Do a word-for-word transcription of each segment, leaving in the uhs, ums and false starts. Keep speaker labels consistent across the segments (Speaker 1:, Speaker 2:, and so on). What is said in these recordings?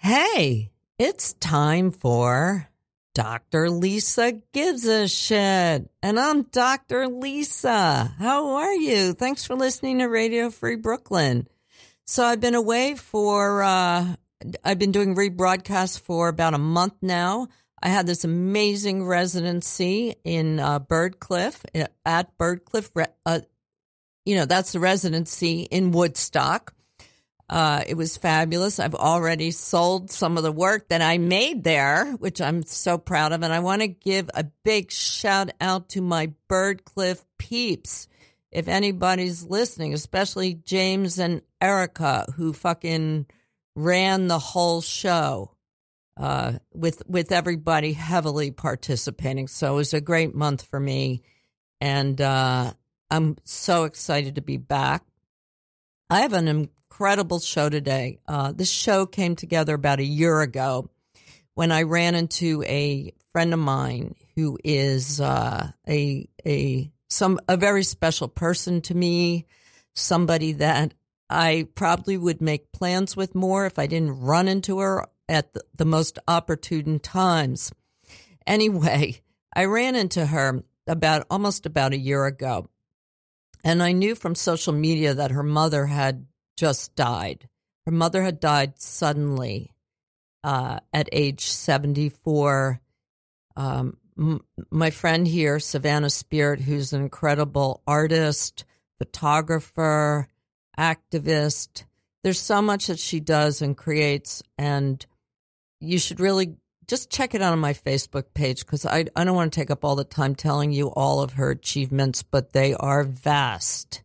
Speaker 1: Hey, it's time for Doctor Lisa Gives a Shit. And I'm Doctor Lisa. How are you? Thanks for listening to Radio Free Brooklyn. So I've been away for, uh, I've been doing rebroadcasts for about a month now. I had this amazing residency in uh, Birdcliff, at Birdcliff. Uh, you know, that's the residency in Woodstock. Uh, it was fabulous. I've already sold some of the work that I made there, which I'm so proud of. And I want to give a big shout out to my Birdcliff peeps. If anybody's listening, especially James and Erica, who fucking ran the whole show, uh, with, with everybody heavily participating. So it was a great month for me. And, uh, I'm so excited to be back. I have an incredible show today. Uh, this show came together about a year ago when I ran into a friend of mine who is uh, a a some a very special person to me, somebody that I probably would make plans with more if I didn't run into her at the, the most opportune times. Anyway, I ran into her about almost about a year ago, and I knew from social media that her mother had just died. Her mother had died suddenly uh, at age seventy-four. Um, m- my friend here, Savannah Spirit, who's an incredible artist, photographer, activist. There's so much that she does and creates, and you should really just check it out on my Facebook page because I, I don't want to take up all the time telling you all of her achievements, but they are vast.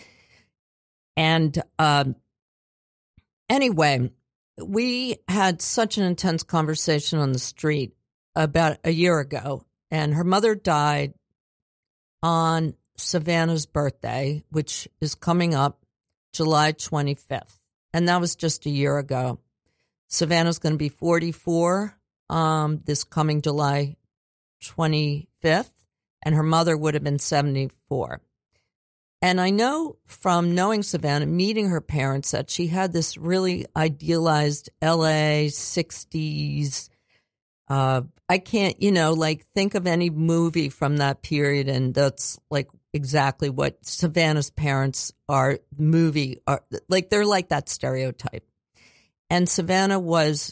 Speaker 1: And um, anyway, we had such an intense conversation on the street about a year ago, and her mother died on Savannah's birthday, which is coming up July twenty-fifth. And that was just a year ago. Savannah's going to be forty-four um, this coming July twenty-fifth, and her mother would have been seventy-four. And I know from knowing Savannah, meeting her parents, that she had this really idealized L A sixties. Uh, I can't, you know, like think of any movie from that period, and that's like exactly what Savannah's parents are. Movie are like they're like that stereotype. And Savannah was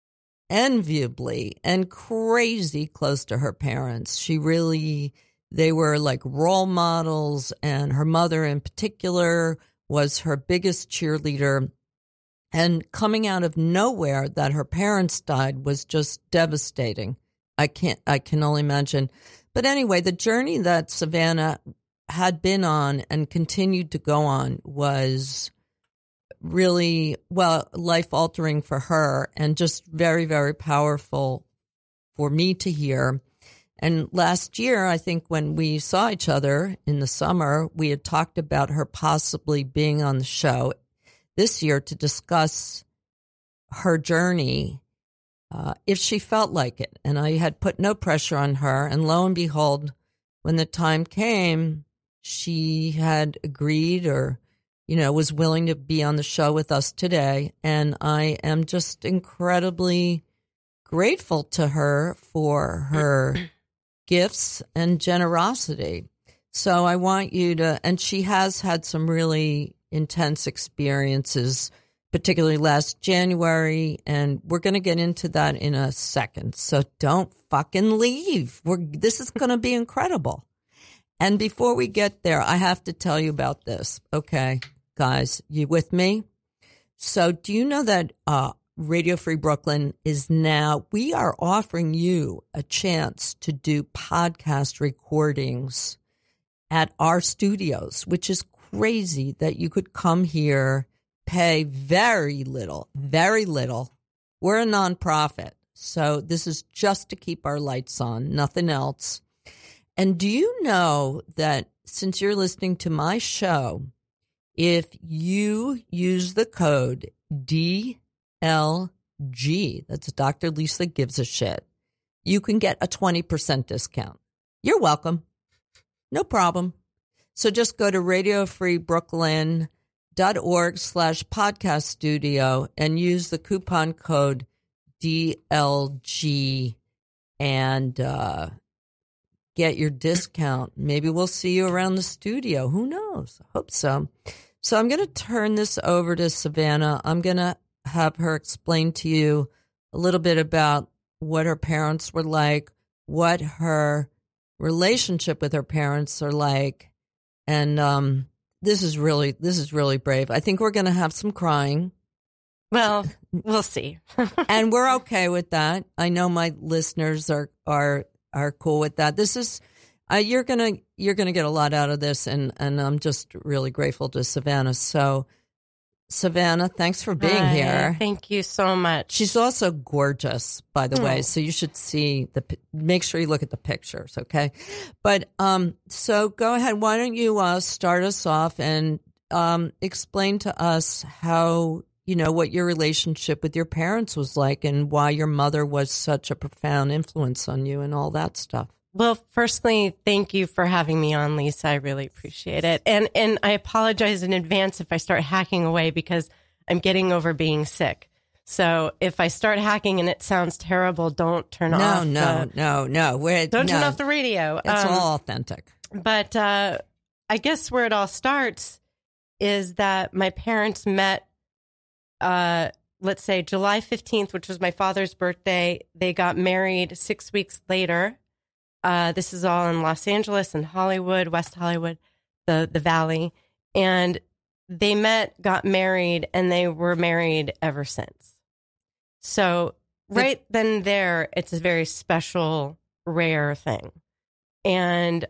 Speaker 1: enviably and crazy close to her parents. She really. They were like role models, and her mother in particular was her biggest cheerleader. And coming out of nowhere that her parents died was just devastating. I can't, I can only imagine. But anyway, the journey that Savannah had been on and continued to go on was really, well, life altering for her and just very, very powerful for me to hear. And last year, I think when we saw each other in the summer, we had talked about her possibly being on the show this year to discuss her journey, uh, if she felt like it. And I had put no pressure on her. And lo and behold, when the time came, she had agreed or, you know, was willing to be on the show with us today. And I am just incredibly grateful to her for her gifts and generosity. So I want you to, and she has had some really intense experiences, particularly last January, and we're going to get into that in a second. So don't fucking leave. We're, this is going to be incredible. And before we get there, I have to tell you about this. Okay, guys, you with me? So do you know that, uh, Radio Free Brooklyn is now, we are offering you a chance to do podcast recordings at our studios, which is crazy that you could come here, pay very little, very little. We're a nonprofit, so this is just to keep our lights on, nothing else. And do you know that since you're listening to my show, if you use the code D L G, that's Doctor Lisa Gives a Shit, you can get a twenty percent discount. You're welcome. No problem. So just go to radiofreebrooklyn.org slash podcast studio and use the coupon code D L G and uh, get your discount. Maybe we'll see you around the studio. Who knows? I hope so. So I'm going to turn this over to Savannah. I'm going to have her explain to you a little bit about what her parents were like, what her relationship with her parents are like. And um, this is really, this is really brave. I think we're going to have some crying.
Speaker 2: Well, we'll see.
Speaker 1: And we're okay with that. I know my listeners are are are cool with that. This is uh, you're gonna you're gonna get a lot out of this, and and I'm just really grateful to Savannah. So, Savannah, thanks for being
Speaker 2: Hi,
Speaker 1: here.
Speaker 2: Thank you so much.
Speaker 1: She's also gorgeous, by the oh. way. So you should see the. Make sure you look at the pictures, okay? But um, so go ahead. Why don't you uh, start us off and um, explain to us how. You know, what your relationship with your parents was like and why your mother was such a profound influence on you and all that stuff.
Speaker 2: Well, firstly, thank you for having me on, Lisa. I really appreciate it. And and I apologize in advance if I start hacking away because I'm getting over being sick. So if I start hacking and it sounds terrible, don't turn
Speaker 1: no,
Speaker 2: off.
Speaker 1: No,
Speaker 2: the,
Speaker 1: no, no, no.
Speaker 2: Don't
Speaker 1: no.
Speaker 2: turn off the radio.
Speaker 1: It's um, all authentic.
Speaker 2: But uh, I guess where it all starts is that my parents met Uh, let's say July fifteenth, which was my father's birthday. They got married six weeks later. Uh, this is all in Los Angeles and Hollywood, West Hollywood, the, the Valley. And they met, got married, and they were married ever since. So right then and there, it's a very special, rare thing. And,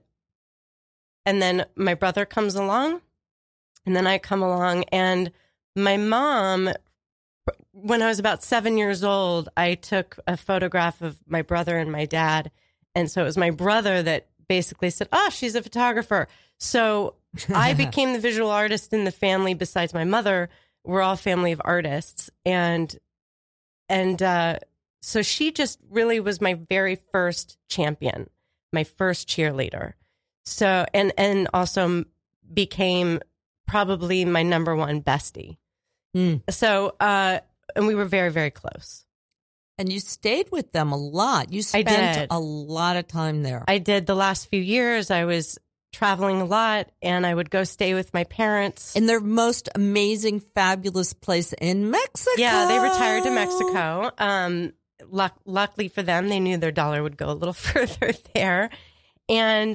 Speaker 2: and then my brother comes along, and then I come along, and my mom, when I was about seven years old, I took a photograph of my brother and my dad. And so it was my brother that basically said, oh, she's a photographer. So I became the visual artist in the family besides my mother. We're all family of artists. And and uh, so she just really was my very first champion, my first cheerleader. So and, and also became probably my number one bestie. Mm. So, uh, and we were very, very close.
Speaker 1: And you stayed with them a lot. You spent a lot of time there.
Speaker 2: I did. The last few years, I was traveling a lot, and I would go stay with my parents.
Speaker 1: In their most amazing, fabulous place in Mexico.
Speaker 2: Yeah, they retired to Mexico. Um, luck- luckily for them, they knew their dollar would go a little further there. And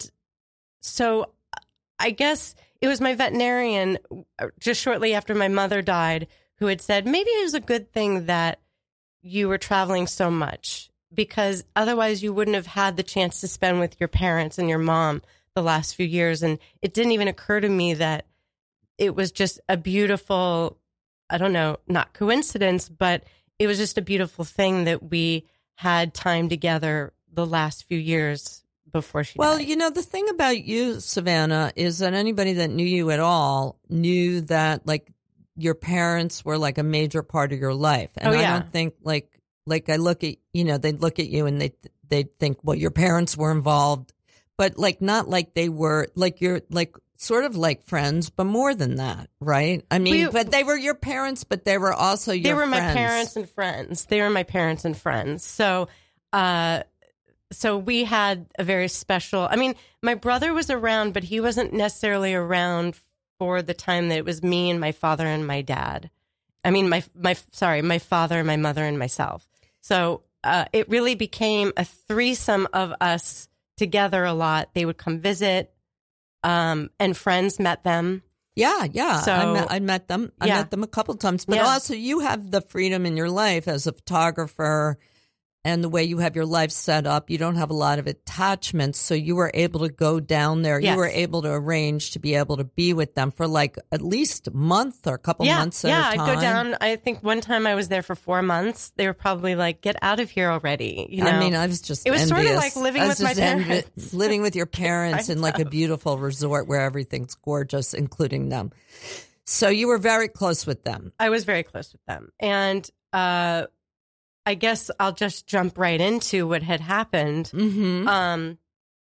Speaker 2: so I guess it was my veterinarian just shortly after my mother died who had said, maybe it was a good thing that you were traveling so much because otherwise you wouldn't have had the chance to spend with your parents and your mom the last few years. And it didn't even occur to me that it was just a beautiful, I don't know, not coincidence, but it was just a beautiful thing that we had time together the last few years before she
Speaker 1: well,
Speaker 2: died.
Speaker 1: You know, the thing about you, Savannah, is that anybody that knew you at all knew that, like, your parents were, like, a major part of your life. And
Speaker 2: oh, yeah.
Speaker 1: I don't think, like, like I look at, you know, they'd look at you and they they'd think, well, your parents were involved. But, like, not like they were, like, you're, like, sort of like friends, but more than that, right? I mean, we, but they were your parents, but they were also your
Speaker 2: They were
Speaker 1: friends.
Speaker 2: my parents and friends. They were my parents and friends. So, uh... So we had a very special, I mean, my brother was around, but he wasn't necessarily around for the time that it was me and my father and my dad. I mean, my, my, sorry, my father, my mother, and myself. So uh, it really became a threesome of us together a lot. They would come visit, um, and friends met them.
Speaker 1: Yeah, yeah.
Speaker 2: So,
Speaker 1: I, met, I met them. I
Speaker 2: yeah.
Speaker 1: met them a couple times. But
Speaker 2: yeah.
Speaker 1: also you have the freedom in your life as a photographer and the way you have your life set up, you don't have a lot of attachments. So you were able to go down there.
Speaker 2: Yes.
Speaker 1: You were able to arrange to be able to be with them for like at least a month or a couple
Speaker 2: yeah,
Speaker 1: months at
Speaker 2: yeah,
Speaker 1: a time.
Speaker 2: Yeah, I'd go down. I think one time I was there for four months. They were probably like, get out of here already. You know?
Speaker 1: I mean, I was just
Speaker 2: It was
Speaker 1: envious.
Speaker 2: sort of like living with my parents.
Speaker 1: Envi- living with your parents in like a beautiful resort where everything's gorgeous, including them. So you were very close with them.
Speaker 2: I was very close with them. And, uh, I guess I'll just jump right into what had happened.
Speaker 1: Mm-hmm.
Speaker 2: Um,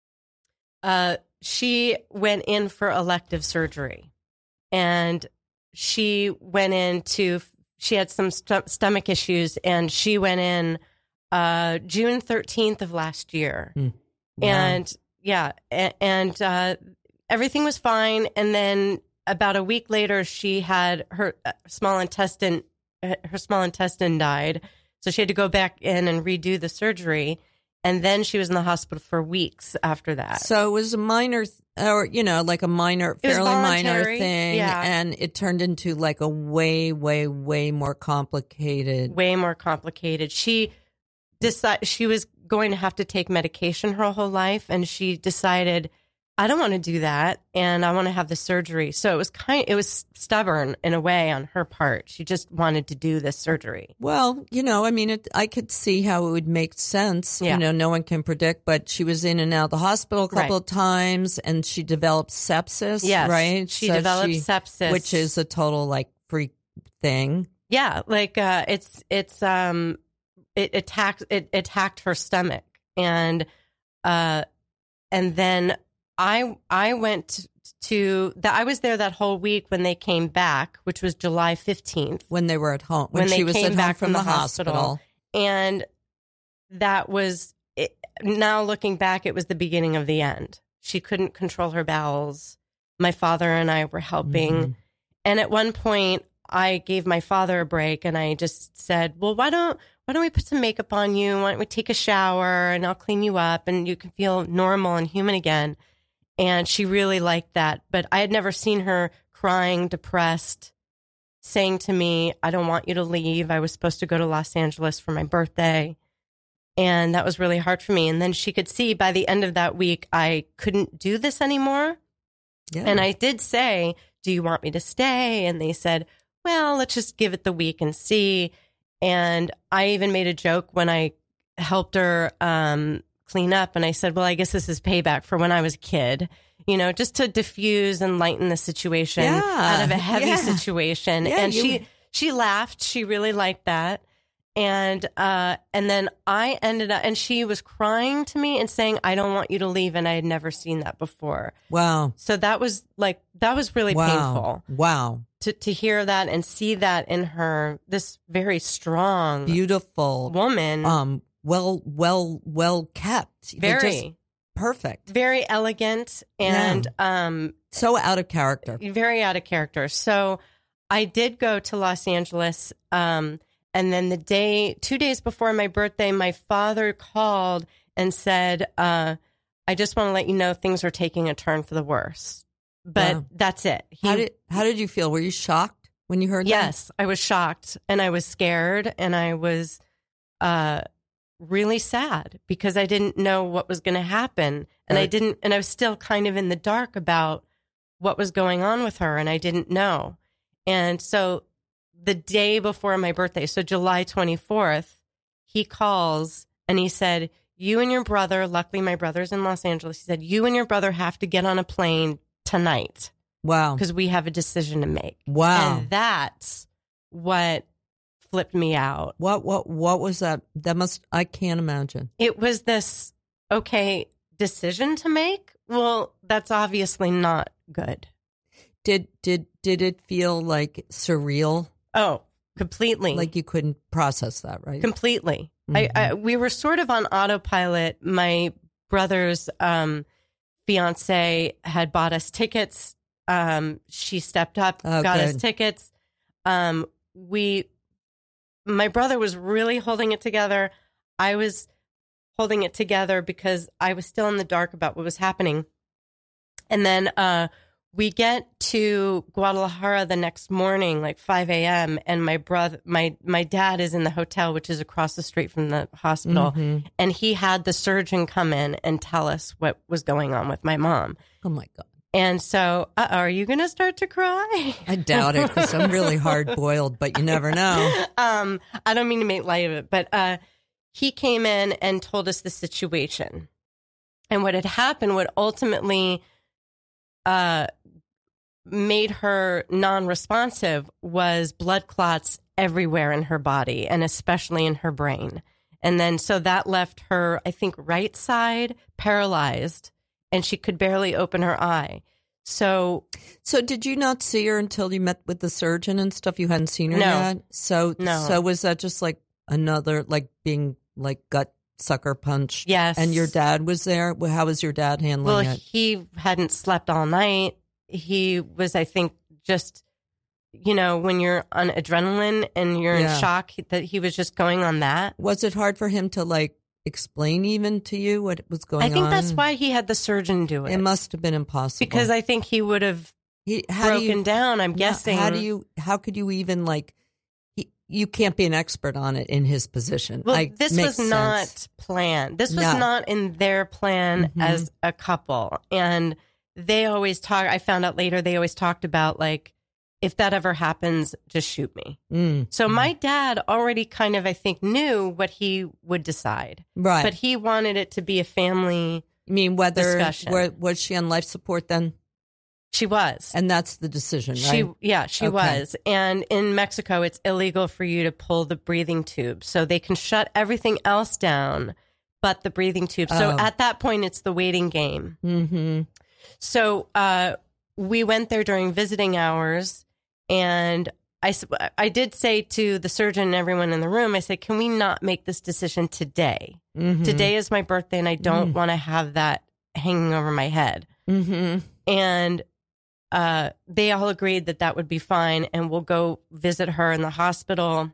Speaker 2: uh, she went in for elective surgery, and she went into she had some st- stomach issues, and she went in uh, June thirteenth of last year. Mm. Wow. And yeah, and, and uh, everything was fine. And then about a week later, she had her small intestine, her small intestine died. So she had to go back in and redo the surgery. And then she was in the hospital for weeks after that.
Speaker 1: So it was a minor, or, you know, like a minor, fairly minor thing.
Speaker 2: Yeah.
Speaker 1: And it turned into like a way, way, way more complicated.
Speaker 2: Way more complicated. She decided she was going to have to take medication her whole life. And she decided, I don't want to do that, and I want to have the surgery. So it was kind it was stubborn in a way on her part. She just wanted to do this surgery.
Speaker 1: Well, you know, I mean, it, I could see how it would make sense. Yeah. You know, no one can predict, but she was in and out of the hospital a couple right. of times, and she developed sepsis,
Speaker 2: yes,
Speaker 1: right?
Speaker 2: She so developed she, sepsis.
Speaker 1: Which is a total, like, freak thing.
Speaker 2: Yeah, like, uh, it's, it's, um, it attacked, it attacked her stomach, and, uh, and then I I went to the, I was there that whole week when they came back, which was July fifteenth.
Speaker 1: When they were at home. When,
Speaker 2: when
Speaker 1: she
Speaker 2: they
Speaker 1: was
Speaker 2: came
Speaker 1: at
Speaker 2: back
Speaker 1: home from, from the, the hospital. hospital.
Speaker 2: And that was, it, now looking back, it was the beginning of the end. She couldn't control her bowels. My father and I were helping. Mm-hmm. And at one point, I gave my father a break, and I just said, well, why don't, why don't we put some makeup on you? Why don't we take a shower, and I'll clean you up, and you can feel normal and human again. And she really liked that. But I had never seen her crying, depressed, saying to me, I don't want you to leave. I was supposed to go to Los Angeles for my birthday. And that was really hard for me. And then she could see by the end of that week, I couldn't do this anymore. Yeah. And I did say, do you want me to stay? And they said, well, let's just give it the week and see. And I even made a joke when I helped her um, clean up. And I said, well, I guess this is payback for when I was a kid, you know, just to diffuse and lighten the situation
Speaker 1: yeah.
Speaker 2: out of a heavy
Speaker 1: yeah.
Speaker 2: situation.
Speaker 1: Yeah,
Speaker 2: and
Speaker 1: you...
Speaker 2: she, she laughed. She really liked that. And, uh, and then I ended up, and she was crying to me and saying, I don't want you to leave. And I had never seen that before.
Speaker 1: Wow.
Speaker 2: So that was like, that was really
Speaker 1: wow.
Speaker 2: painful.
Speaker 1: Wow.
Speaker 2: To, to hear that and see that in her, this very strong,
Speaker 1: beautiful
Speaker 2: woman.
Speaker 1: Um, well, well, well kept.
Speaker 2: Very
Speaker 1: perfect.
Speaker 2: Very elegant and, yeah. um,
Speaker 1: so out of character.
Speaker 2: Very out of character. So I did go to Los Angeles, um, and then the day, two days before my birthday, my father called and said, uh, I just want to let you know things are taking a turn for the worse. But wow. that's it.
Speaker 1: He, how did how did you feel? Were you shocked when you heard
Speaker 2: yes,
Speaker 1: that?
Speaker 2: Yes, I was shocked, and I was scared, and I was uh, really sad because I didn't know what was going to happen. And right. I didn't, and I was still kind of in the dark about what was going on with her, and I didn't know. And so the day before my birthday, so July twenty-fourth, he calls and he said, you and your brother, luckily my brother's in Los Angeles, he said, you and your brother have to get on a plane tonight.
Speaker 1: Wow.
Speaker 2: Because we have a decision to make.
Speaker 1: Wow.
Speaker 2: And that's what flipped me out.
Speaker 1: What, what, what was that? That must, I can't imagine.
Speaker 2: It was this, okay, decision to make? Well, that's obviously not good.
Speaker 1: Did, did, did it feel like surreal?
Speaker 2: Oh, completely.
Speaker 1: Like you couldn't process that, right?
Speaker 2: Completely. Mm-hmm. I, I, we were sort of on autopilot. My brother's um, fiance had bought us tickets. Um, she stepped up,
Speaker 1: oh,
Speaker 2: got
Speaker 1: good.
Speaker 2: us tickets. Um, we, my brother was really holding it together. I was holding it together because I was still in the dark about what was happening. And then uh, we get to Guadalajara the next morning, like five a.m. And my brother, my, my dad is in the hotel, which is across the street from the hospital. Mm-hmm. And he had the surgeon come in and tell us what was going on with my mom.
Speaker 1: Oh my God.
Speaker 2: And so, uh, are you going to start to cry?
Speaker 1: I doubt it because I'm really hard boiled, but you never know.
Speaker 2: Um, I don't mean to make light of it, but uh, he came in and told us the situation. And what had happened, what ultimately uh, made her non-responsive was blood clots everywhere in her body and especially in her brain. And then so that left her, I think, right side paralyzed and she could barely open her eye. So,
Speaker 1: so did you not see her until you met with the surgeon and stuff? You hadn't seen her
Speaker 2: No.
Speaker 1: yet? So,
Speaker 2: No.
Speaker 1: so was that just like another, like being like gut sucker punch?
Speaker 2: yes.
Speaker 1: And your dad was there? Well, how was your dad handling
Speaker 2: Well,
Speaker 1: it?
Speaker 2: he hadn't slept all night. He was, I think, just, you know, when you're on adrenaline and you're
Speaker 1: Yeah.
Speaker 2: in shock, that he was just going on that.
Speaker 1: Was it hard for him to like explain even to you what was going on?
Speaker 2: I think that's why he had the surgeon do it.
Speaker 1: It must have been impossible.
Speaker 2: Because I think he would have
Speaker 1: he, how do
Speaker 2: broken
Speaker 1: you,
Speaker 2: down, I'm
Speaker 1: Yeah,
Speaker 2: guessing.
Speaker 1: How do you, how could you even like, he, you can't be an expert on it in his position.
Speaker 2: Well,
Speaker 1: I,
Speaker 2: this
Speaker 1: makes
Speaker 2: was not
Speaker 1: sense.
Speaker 2: planned. This was
Speaker 1: No.
Speaker 2: not in their plan
Speaker 1: Mhm.
Speaker 2: as a couple. And they always talk, I found out later, they always talked about like, if that ever happens, just shoot me.
Speaker 1: Mm.
Speaker 2: So my dad already kind of, I think, knew what he would decide.
Speaker 1: Right.
Speaker 2: But he wanted it to be a family.
Speaker 1: I mean, whether,
Speaker 2: discussion.
Speaker 1: were, was she on life support then?
Speaker 2: She was.
Speaker 1: And that's the decision, right?
Speaker 2: She, yeah, she
Speaker 1: Okay.
Speaker 2: was. And in Mexico, it's illegal for you to pull the breathing tube. So they can shut everything else down but the breathing tube. So
Speaker 1: Oh.
Speaker 2: at that point, it's the waiting game.
Speaker 1: Mm-hmm.
Speaker 2: So uh, we went there during visiting hours, and I, s- I did say to the surgeon and everyone in the room, I said, can we not make this decision today?
Speaker 1: Mm-hmm.
Speaker 2: Today is my birthday, and I don't want to have that hanging over my head.
Speaker 1: Mm-hmm.
Speaker 2: And uh, they all agreed that that would be fine, and we'll go visit her in the hospital,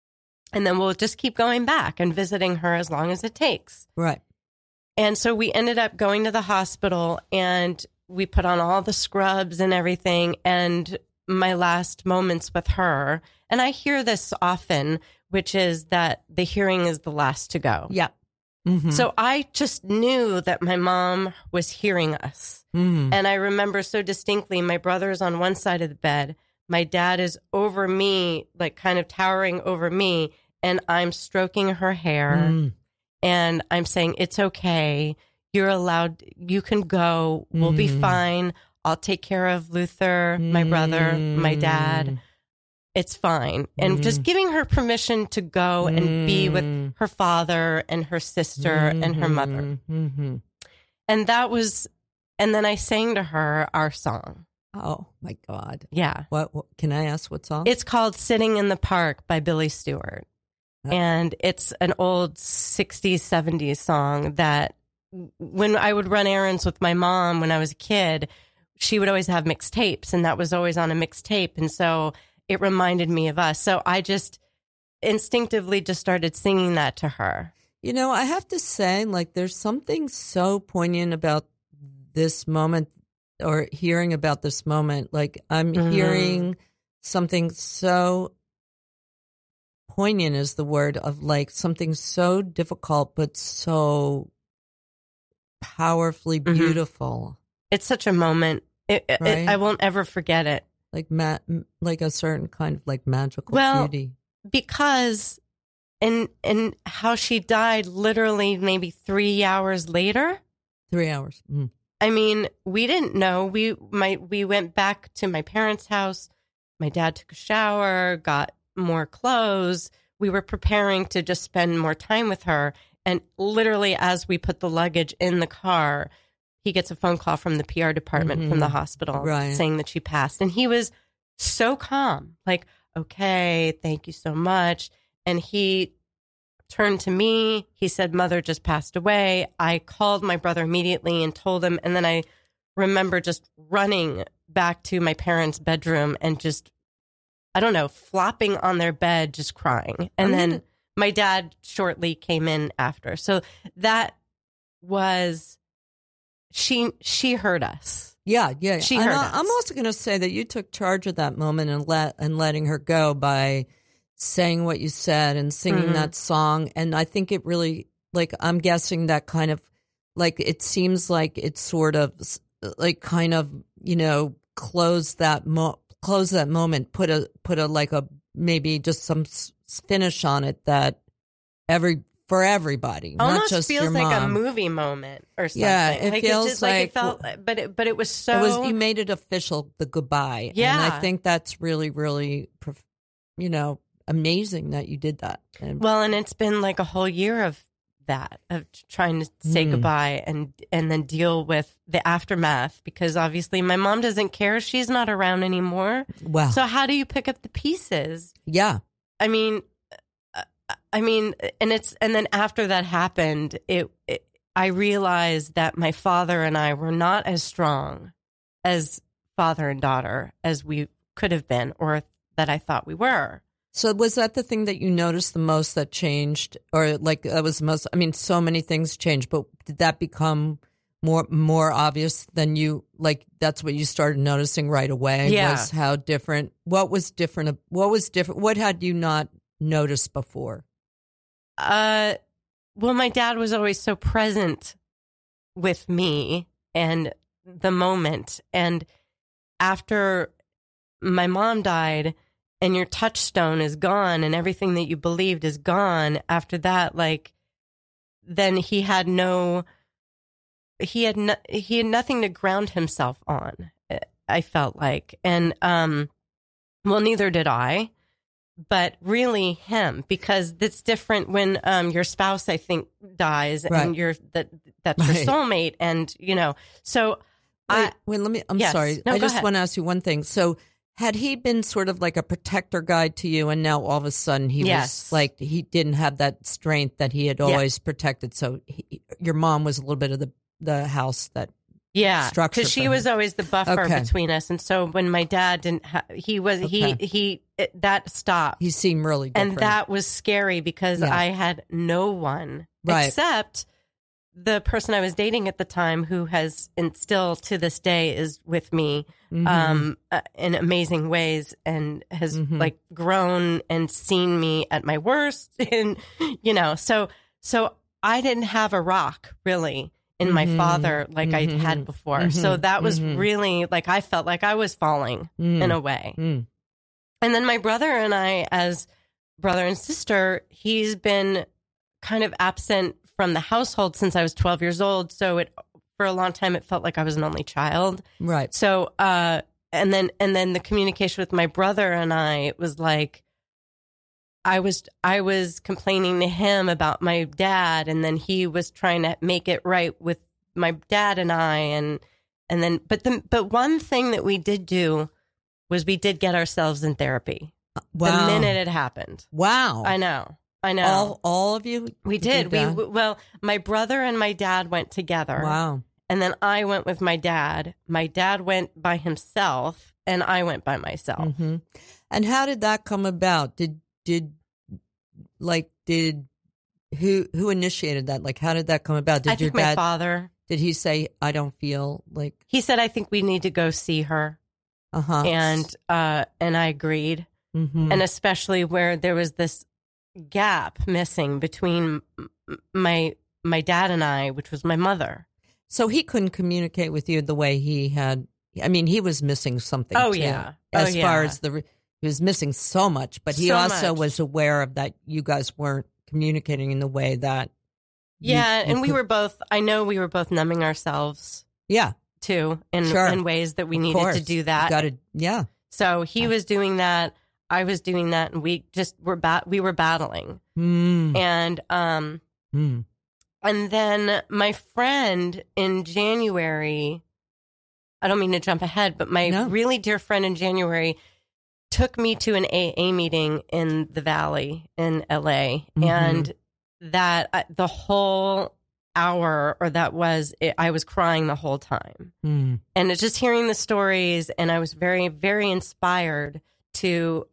Speaker 2: and then we'll just keep going back and visiting her as long as it takes.
Speaker 1: Right.
Speaker 2: And so we ended up going to the hospital, and we put on all the scrubs and everything. And my last moments with her, and I hear this often, which is that the hearing is the last to go.
Speaker 1: Yeah. Mm-hmm.
Speaker 2: So I just knew that my mom was hearing us.
Speaker 1: Mm-hmm.
Speaker 2: And I remember so distinctly, my brother's on one side of the bed. My dad is over me, like kind of towering over me. And I'm stroking her hair.
Speaker 1: Mm.
Speaker 2: And I'm saying, it's okay. You're allowed. You can go. We'll be
Speaker 1: Mhm.
Speaker 2: fine. I'll take care of Luther, my brother, my dad. It's fine. And
Speaker 1: Mm.
Speaker 2: just giving her permission to go and be with
Speaker 1: Mm.
Speaker 2: her father and her sister and her mother.
Speaker 1: Mm-hmm.
Speaker 2: And that was, and then I sang to her our song.
Speaker 1: Oh my God.
Speaker 2: Yeah.
Speaker 1: What, what can I ask what song?
Speaker 2: It's called Sitting in the Park by Billy Stewart.
Speaker 1: Oh.
Speaker 2: And it's an old sixties, seventies song that when I would run errands with my mom when I was a kid, she would always have mixed tapes, and that was always on a mixed tape. And so it reminded me of us. So I just instinctively just started singing that to her.
Speaker 1: You know, I have to say, like, there's something so poignant about this moment or hearing about this moment. Like, I'm
Speaker 2: Mhm.
Speaker 1: hearing something so poignant is the word of like something so difficult, but so powerfully
Speaker 2: Mhm.
Speaker 1: beautiful.
Speaker 2: It's such a moment. It, it-
Speaker 1: Right.
Speaker 2: I won't ever forget it.
Speaker 1: Like ma- like a certain kind of like magical
Speaker 2: Well,
Speaker 1: beauty.
Speaker 2: Because and and how she died literally maybe three hours later.
Speaker 1: Three hours. Mm.
Speaker 2: I mean, we didn't know. We my we went back to my parents' house. My dad took a shower, got more clothes. We were preparing to just spend more time with her. And literally, as we put the luggage in the car, he gets a phone call from the P R department
Speaker 1: Mhm.
Speaker 2: from the hospital
Speaker 1: Right.
Speaker 2: saying that she passed. And he was so calm, like, okay, thank you so much. And he turned to me. He said, Mother just passed away. I called my brother immediately and told him. And then I remember just running back to my parents' bedroom and just, I don't know, flopping on their bed, just crying. And
Speaker 1: I'm
Speaker 2: then
Speaker 1: gonna-
Speaker 2: my dad shortly came in after. So that was, she, she heard us.
Speaker 1: Yeah, yeah.
Speaker 2: She
Speaker 1: And
Speaker 2: heard
Speaker 1: I-
Speaker 2: us.
Speaker 1: I'm also going to say that you took charge of that moment and let and letting her go by saying what you said and singing
Speaker 2: Mhm.
Speaker 1: that song. And I think it really, like, I'm guessing that kind of, like, it seems like it sort of, like, kind of, you know, close that mo close that moment, put a put a like a maybe just some s- finish on it that every for everybody, not
Speaker 2: Almost
Speaker 1: just
Speaker 2: feels
Speaker 1: your
Speaker 2: like
Speaker 1: mom.
Speaker 2: a movie moment or something.
Speaker 1: Yeah, it
Speaker 2: like
Speaker 1: feels
Speaker 2: it just, like,
Speaker 1: like-
Speaker 2: it felt, but it, but it was so.
Speaker 1: It was you made it official, the goodbye. And
Speaker 2: Yeah.
Speaker 1: I think that's really, really, prof- you know, amazing that you did that. And
Speaker 2: Well, and it's been like a whole year of that, of trying to say
Speaker 1: Mm.
Speaker 2: goodbye and and then deal with the aftermath, because obviously my mom doesn't care. She's not around anymore.
Speaker 1: Wow.
Speaker 2: So how do you pick up the pieces?
Speaker 1: Yeah.
Speaker 2: I mean, uh, I mean, and it's and then after that happened, it, it I realized that my father and I were not as strong as father and daughter as we could have been, or that I thought we were.
Speaker 1: So was that the thing that you noticed the most that changed, or like that was the most? I mean, so many things changed, but did that become more more obvious than you like? That's what you started noticing right away.
Speaker 2: Yeah.
Speaker 1: Was how different. What was different? What was different? What had you not noticed before?
Speaker 2: Uh, well, my dad was always so present with me and the moment, and after my mom died, and your touchstone is gone and everything that you believed is gone, after that, like, then he had no, he had no, he had nothing to ground himself on, I felt like. And, um, well, neither did I, but really him, because it's different when, um, your spouse, I think, dies,
Speaker 1: Right.
Speaker 2: and you're, that, that's
Speaker 1: Right.
Speaker 2: your soulmate. And, you know, so
Speaker 1: Wait,
Speaker 2: I,
Speaker 1: wait, let me. I'm
Speaker 2: Yes.
Speaker 1: sorry.
Speaker 2: No,
Speaker 1: I
Speaker 2: go
Speaker 1: just
Speaker 2: ahead.
Speaker 1: want to ask you one thing. So, had he been sort of like a protector guide to you, and now all of a sudden he
Speaker 2: Yes.
Speaker 1: was like he didn't have that strength that he had
Speaker 2: Yeah.
Speaker 1: always protected? So, he, your mom was a little bit of the the house that.
Speaker 2: Yeah,
Speaker 1: structure
Speaker 2: because she
Speaker 1: for
Speaker 2: was
Speaker 1: him.
Speaker 2: always the buffer
Speaker 1: Okay.
Speaker 2: between us, and so when my dad didn't, ha- he was
Speaker 1: Okay.
Speaker 2: he he it, that stopped,
Speaker 1: He seemed really different.
Speaker 2: and that was scary because
Speaker 1: Yeah.
Speaker 2: I had no one
Speaker 1: Right.
Speaker 2: except the person I was dating at the time, who has and still to this day is with me,
Speaker 1: Mhm.
Speaker 2: um, uh, in amazing ways, and has
Speaker 1: Mhm.
Speaker 2: like grown and seen me at my worst, and you know, so so I didn't have a rock really in my
Speaker 1: Mhm.
Speaker 2: father like I
Speaker 1: Mhm.
Speaker 2: had before. So
Speaker 1: Mhm.
Speaker 2: that was
Speaker 1: Mhm.
Speaker 2: really like I felt like I was falling
Speaker 1: Mm.
Speaker 2: in a way.
Speaker 1: Mm.
Speaker 2: And then my brother and I, as brother and sister, he's been kind of absent from the household since I was twelve years old. So it for a long time it felt like I was an only child.
Speaker 1: Right.
Speaker 2: So uh and then and then the communication with my brother and I, it was like I was I was complaining to him about my dad, and then he was trying to make it right with my dad and I, and and then but the but one thing that we did do was we did get ourselves in therapy.
Speaker 1: Wow.
Speaker 2: The minute it happened.
Speaker 1: Wow.
Speaker 2: I know. I know.
Speaker 1: All all of you.
Speaker 2: we did. We
Speaker 1: that?
Speaker 2: well, my brother and my dad went together.
Speaker 1: Wow.
Speaker 2: And then I went with my dad. My dad went by himself, and I went by myself.
Speaker 1: hmm And how did that come about? Did did like did who who initiated that? Like, how did that come about? Did
Speaker 2: I
Speaker 1: your
Speaker 2: think my
Speaker 1: dad?
Speaker 2: father.
Speaker 1: Did he say, "I don't feel like"?
Speaker 2: He said, "I think we need to go see her,"
Speaker 1: Uh huh.
Speaker 2: and uh, and I agreed.
Speaker 1: hmm
Speaker 2: And especially where there was this gap missing between m- my my dad and I, which was my mother.
Speaker 1: So he couldn't communicate with you the way he had. I mean, he was missing something.
Speaker 2: Oh,
Speaker 1: too,
Speaker 2: yeah. Oh,
Speaker 1: As far
Speaker 2: yeah.
Speaker 1: as the, he was missing so much, but he
Speaker 2: So
Speaker 1: also
Speaker 2: much.
Speaker 1: was aware of that. You guys weren't communicating in the way that. you-
Speaker 2: Yeah,
Speaker 1: you
Speaker 2: and we
Speaker 1: could-
Speaker 2: were both. I know we were both numbing ourselves
Speaker 1: Yeah,
Speaker 2: too, in
Speaker 1: Sure.
Speaker 2: in ways that we
Speaker 1: of
Speaker 2: needed
Speaker 1: course.
Speaker 2: to do that.
Speaker 1: Got to. Yeah.
Speaker 2: So he was doing that. I was doing that, and we just were bat- we were battling.
Speaker 1: Mm.
Speaker 2: And um,
Speaker 1: Mm.
Speaker 2: and then my friend in January. I don't mean to jump ahead, but my
Speaker 1: No.
Speaker 2: really dear friend in January took me to an A A meeting in the Valley in L A,
Speaker 1: Mhm.
Speaker 2: and that uh, the whole hour, or that was it, I was crying the whole time.
Speaker 1: Mm.
Speaker 2: And it's just hearing the stories, and I was very, very inspired to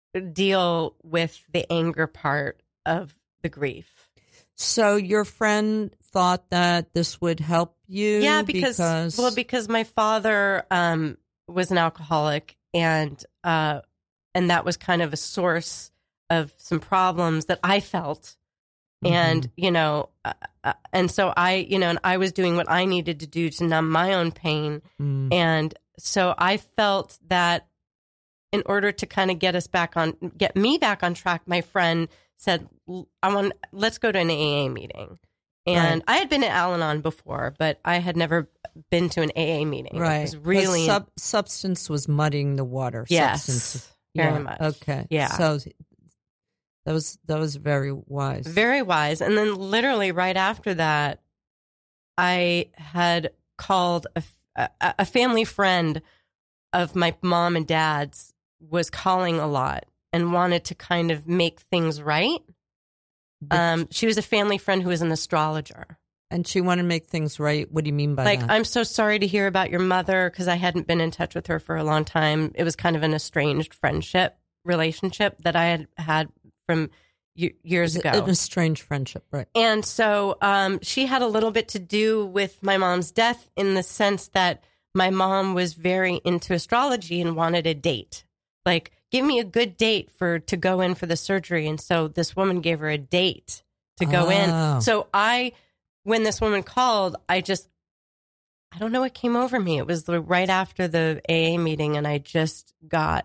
Speaker 2: deal with the anger part of the grief.
Speaker 1: So your friend thought that this would help you?
Speaker 2: Yeah, because,
Speaker 1: because
Speaker 2: well, because my father um, was an alcoholic, and uh, and that was kind of a source of some problems that I felt. And, you know, uh, uh, and so I, you know, and I was doing what I needed to do to numb my own pain.
Speaker 1: Mm.
Speaker 2: And so I felt that in order to kind of get us back on, get me back on track, my friend said, I want, let's go to an A A meeting. And
Speaker 1: Right.
Speaker 2: I had been at Al-Anon before, but I had never been to an A A meeting.
Speaker 1: Right.
Speaker 2: It was really,
Speaker 1: Sub- substance was muddying the water.
Speaker 2: yes,
Speaker 1: Substance.
Speaker 2: very
Speaker 1: Yeah.
Speaker 2: much.
Speaker 1: Okay.
Speaker 2: Yeah.
Speaker 1: So That was that was very wise.
Speaker 2: Very wise. And then literally right after that, I had called a, a, a family friend of my mom and dad's was calling a lot and wanted to kind of make things right. Um, she was a family friend who was an astrologer.
Speaker 1: And she wanted to make things right. What do you mean by
Speaker 2: like,
Speaker 1: that?
Speaker 2: Like, I'm so sorry to hear about your mother because I hadn't been in touch with her for a long time. It was kind of an estranged friendship relationship that I had had from years ago.
Speaker 1: It was a strange friendship, right?
Speaker 2: And so um, she had a little bit to do with my mom's death in the sense that my mom was very into astrology and wanted a date. Like, give me a good date for to go in for the surgery. And so this woman gave her a date to go
Speaker 1: Oh.
Speaker 2: in. So I, when this woman called, I just, I don't know what came over me. It was the, right after the A A meeting, and I just got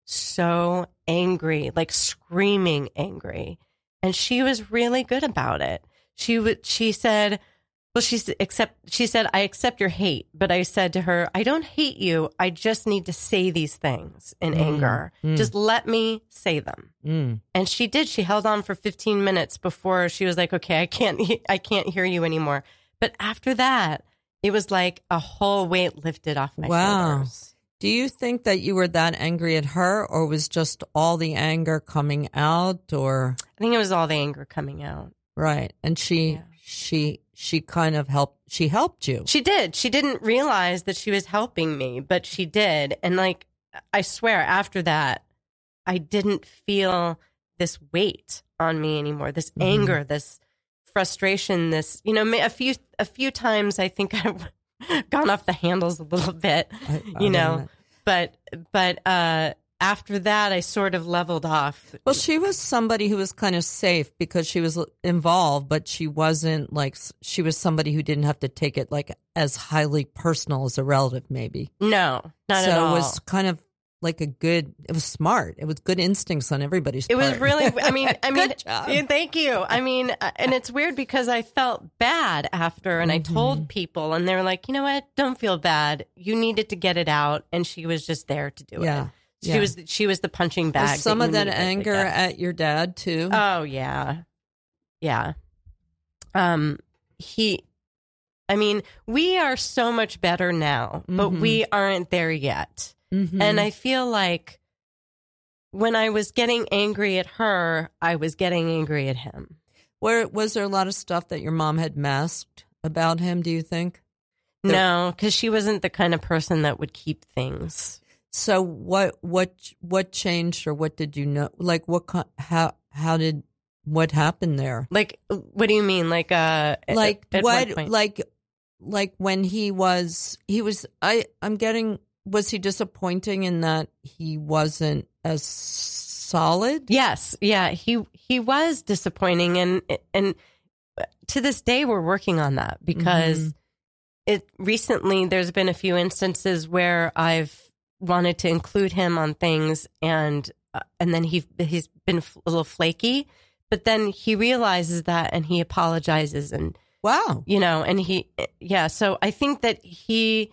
Speaker 2: so angry, like screaming angry. And she was really good about it. She would, she said, well, she s- accept, she said, I accept your hate. But I said to her, I don't hate you. I just need to say these things in
Speaker 1: Mm,
Speaker 2: anger.
Speaker 1: mm.
Speaker 2: Just let me say them.
Speaker 1: Mm.
Speaker 2: And she did. She held on for fifteen minutes before she was like, okay, I can't, he- I can't hear you anymore. But after that, it was like a whole weight lifted off my
Speaker 1: Wow.
Speaker 2: shoulders.
Speaker 1: Do you think that you were that angry at her, or was just all the anger coming out, or
Speaker 2: I think it was all the anger coming out.
Speaker 1: right? And she,
Speaker 2: Yeah.
Speaker 1: she, she kind of helped. She helped you.
Speaker 2: She did. She didn't realize that she was helping me, but she did. And like, I swear after that, I didn't feel this weight on me anymore, this
Speaker 1: Mhm.
Speaker 2: anger, this frustration, this, you know, a few, a few times I think I've gone off the handles a little bit,
Speaker 1: I- I
Speaker 2: you know,
Speaker 1: don't
Speaker 2: but, but, uh, after that, I sort of leveled off.
Speaker 1: Well, she was somebody who was kind of safe because she was involved, but she wasn't like, she was somebody who didn't have to take it like as highly personal as a relative, maybe.
Speaker 2: No, not
Speaker 1: so
Speaker 2: at all.
Speaker 1: it was kind of like a good, it was smart. It was good instincts on everybody's
Speaker 2: It
Speaker 1: part.
Speaker 2: was really, I mean, I mean,
Speaker 1: Good job.
Speaker 2: yeah, thank you. I mean, uh, and it's weird because I felt bad after and
Speaker 1: Mm-hmm.
Speaker 2: I told people and they were like, you know what? Don't feel bad. You needed to get it out. And she was just there to do
Speaker 1: Yeah.
Speaker 2: it. She
Speaker 1: Yeah.
Speaker 2: was, she was the punching bag.
Speaker 1: Was some
Speaker 2: that
Speaker 1: of
Speaker 2: you
Speaker 1: that
Speaker 2: needed, I
Speaker 1: anger
Speaker 2: guess.
Speaker 1: at your dad too?
Speaker 2: Oh yeah. Yeah. Um, he, I mean, we are so much better now, but
Speaker 1: Mhm.
Speaker 2: we aren't there yet.
Speaker 1: Mhm.
Speaker 2: And I feel like when I was getting angry at her, I was getting angry at him.
Speaker 1: Where was there a lot of stuff that your mom had masked about him? Do you think?
Speaker 2: No, because she wasn't the kind of person that would keep things.
Speaker 1: So what what what changed, or what did you know? Like what ki- how how did what happened there?
Speaker 2: Like, what do you mean? Like, uh, at-
Speaker 1: Like
Speaker 2: at
Speaker 1: what?
Speaker 2: point?
Speaker 1: Like like when he was he was I I'm getting was he disappointing in that he wasn't as solid?
Speaker 2: Yes, yeah, he he was disappointing, and and to this day we're working on that because
Speaker 1: Mhm.
Speaker 2: it recently there's been a few instances where I've wanted to include him on things, and uh, and then he he's been a little flaky, but then he realizes that and he apologizes, and
Speaker 1: Wow.
Speaker 2: you know, and he yeah. So I think that he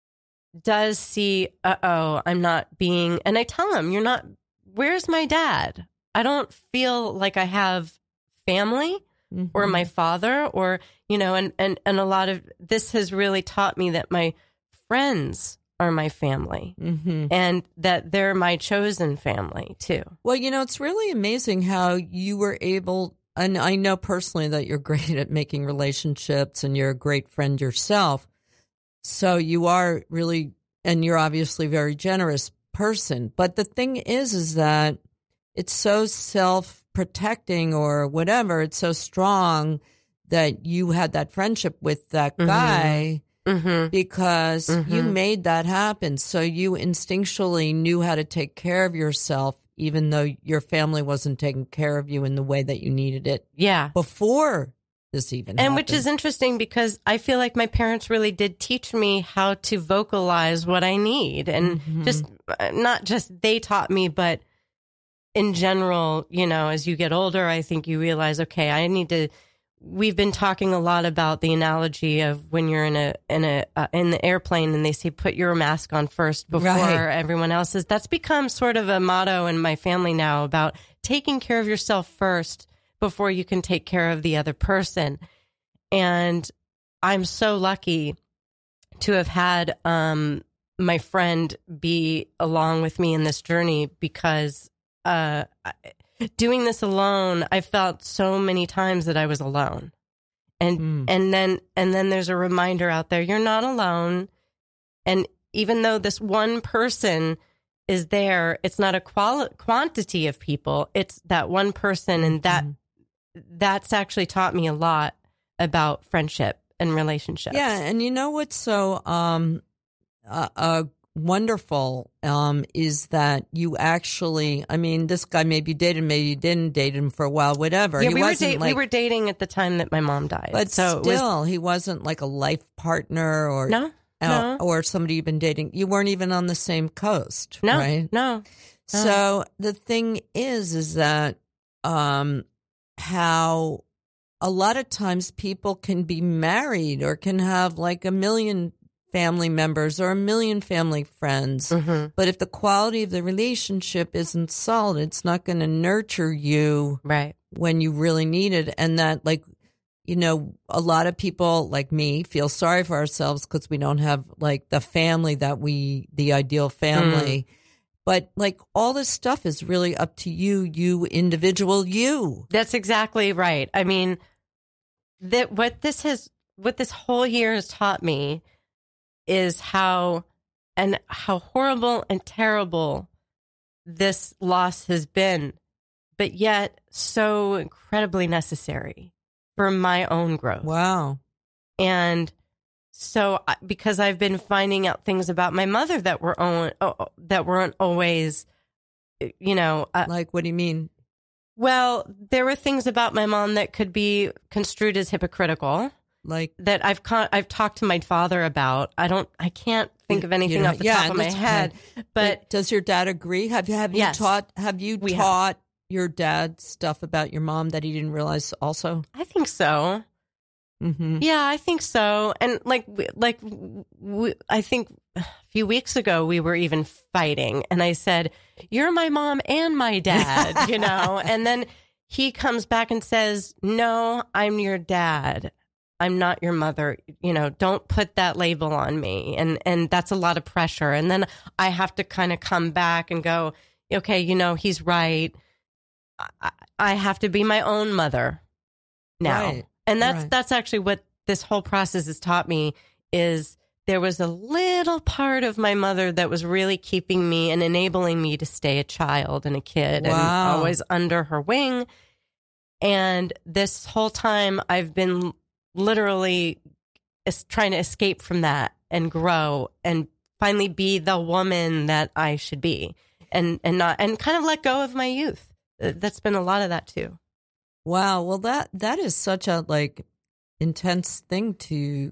Speaker 2: does see, uh oh, I'm not being, and I tell him, you're not. Where's my dad? I don't feel like I have family
Speaker 1: Mhm.
Speaker 2: or my father, or, you know, and, and, and a lot of this has really taught me that my friends are my family
Speaker 1: Mhm.
Speaker 2: and that they're my chosen family too.
Speaker 1: Well, you know, it's really amazing how you were able, and I know personally that you're great at making relationships and you're a great friend yourself. So you are really, and you're obviously a very generous person. But the thing is, is that it's so self-protecting or whatever. It's so strong that you had that friendship with that
Speaker 2: Mhm.
Speaker 1: guy
Speaker 2: Mm-hmm.
Speaker 1: because you
Speaker 2: Mhm.
Speaker 1: made that happen. So you instinctually knew how to take care of yourself, even though your family wasn't taking care of you in the way that you needed it
Speaker 2: Yeah.
Speaker 1: before this even
Speaker 2: And which
Speaker 1: happened.
Speaker 2: is interesting because I feel like my parents really did teach me how to vocalize what I need. And
Speaker 1: Mhm.
Speaker 2: just uh, not just they taught me, but in general, you know, as you get older, I think you realize, okay, I need to, we've been talking a lot about the analogy of when you're in a in a uh, in the airplane and they say put your mask on first before
Speaker 1: Right.
Speaker 2: everyone else's. That's become sort of a motto in my family now about taking care of yourself first before you can take care of the other person. And I'm so lucky to have had um, my friend be along with me in this journey, because uh, doing this alone, I felt so many times that I was alone. And
Speaker 1: Mm.
Speaker 2: and then and then there's a reminder out there, you're not alone. And even though this one person is there, it's not a quali- quantity of people. It's that one person, and that
Speaker 1: Mhm.
Speaker 2: that's actually taught me a lot about friendship and relationships.
Speaker 1: Yeah, and you know what's so um, uh, uh, wonderful um, is that you actually, I mean, this guy maybe you dated him, maybe you didn't date him for a while, whatever.
Speaker 2: Yeah,
Speaker 1: He
Speaker 2: we were,
Speaker 1: wasn't
Speaker 2: da-
Speaker 1: like,
Speaker 2: we were dating at the time that my mom died.
Speaker 1: but
Speaker 2: so
Speaker 1: still,
Speaker 2: it was,
Speaker 1: he wasn't like a life partner or
Speaker 2: no,
Speaker 1: uh,
Speaker 2: no,
Speaker 1: or somebody you've been dating. You weren't even on the same coast,
Speaker 2: no,
Speaker 1: right?
Speaker 2: no.
Speaker 1: So the thing is, is that um, how a lot of times people can be married or can have like a million family members or a million family friends.
Speaker 2: Mm-hmm.
Speaker 1: But if the quality of the relationship isn't solid, it's not going to nurture you
Speaker 2: Right.
Speaker 1: when you really need it. And that, like, you know, a lot of people like me feel sorry for ourselves because we don't have like the family that we, the ideal family. Mm. But like all this stuff is really up to you, you individual, you.
Speaker 2: That's exactly right. I mean, that what this has, what this whole year has taught me is how, and how horrible and terrible this loss has been, but yet so incredibly necessary for my own growth.
Speaker 1: Wow.
Speaker 2: And so, because I've been finding out things about my mother that were on, oh, that weren't always, you know, uh,
Speaker 1: like what do you mean?
Speaker 2: Well, there were things about my mom that could be construed as hypocritical.
Speaker 1: Like
Speaker 2: that I've con- I've talked to my father about. I don't. I can't think of anything
Speaker 1: you know,
Speaker 2: off the
Speaker 1: yeah,
Speaker 2: top of my head.
Speaker 1: But,
Speaker 2: but
Speaker 1: does your dad agree? Have you have you
Speaker 2: yes,
Speaker 1: taught have you
Speaker 2: we
Speaker 1: taught
Speaker 2: have.
Speaker 1: your dad stuff about your mom that he didn't realize also?
Speaker 2: I think so.
Speaker 1: Mm-hmm.
Speaker 2: Yeah, I think so. And like like we, I think a few weeks ago we were even fighting, and I said, "You're my mom and my dad," you know. And then he comes back and says, "No, I'm your dad. I'm not your mother. You know, don't put that label on me." And and that's a lot of pressure. And then I have to kind of come back and go, okay, you know, he's right. I, I have to be my own mother now.
Speaker 1: Right.
Speaker 2: And that's
Speaker 1: Right.
Speaker 2: that's actually what this whole process has taught me, is there was a little part of my mother that was really keeping me and enabling me to stay a child and a kid
Speaker 1: Wow.
Speaker 2: and always under her wing. And this whole time I've been literally is trying to escape from that and grow and finally be the woman that I should be, and and not and kind of let go of my youth. That's been a lot of that too.
Speaker 1: Wow. Well, that that is such a like intense thing to,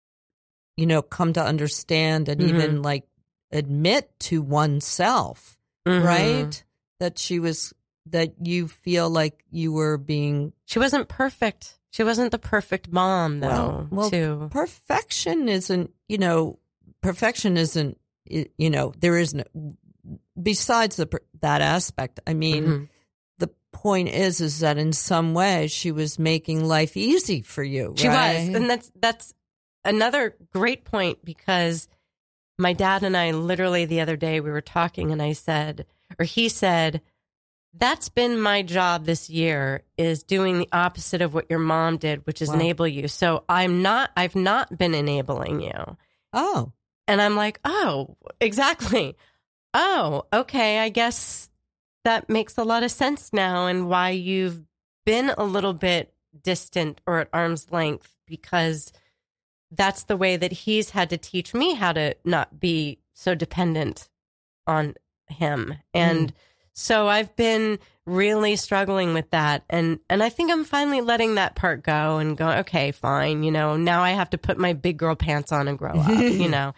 Speaker 1: you know, come to understand and
Speaker 2: Mm-hmm.
Speaker 1: even like admit to oneself,
Speaker 2: Mm-hmm.
Speaker 1: right? That she was that you feel like you were being
Speaker 2: She wasn't perfect. She wasn't the perfect mom, though.
Speaker 1: well, well
Speaker 2: too.
Speaker 1: perfection isn't, you know, perfection isn't, you know, there isn't, besides the, that aspect. I mean,
Speaker 2: Mm-hmm.
Speaker 1: the point is, is that in some way she was making life easy for you.
Speaker 2: She
Speaker 1: right?
Speaker 2: was. And that's, that's another great point, because my dad and I literally the other day we were talking, and I said, or he said, that's been my job this year, is doing the opposite of what your mom did, which is
Speaker 1: Wow.
Speaker 2: enable you. So I'm not, I've not been enabling you.
Speaker 1: Oh,
Speaker 2: And I'm like, oh, exactly. Oh, okay. I guess that makes a lot of sense now, and why you've been a little bit distant or at arm's length, because that's the way that he's had to teach me how to not be so dependent on him. And
Speaker 1: Mm.
Speaker 2: so I've been really struggling with that. And, and I think I'm finally letting that part go and go, okay, fine. You know, now I have to put my big girl pants on and grow up, you know.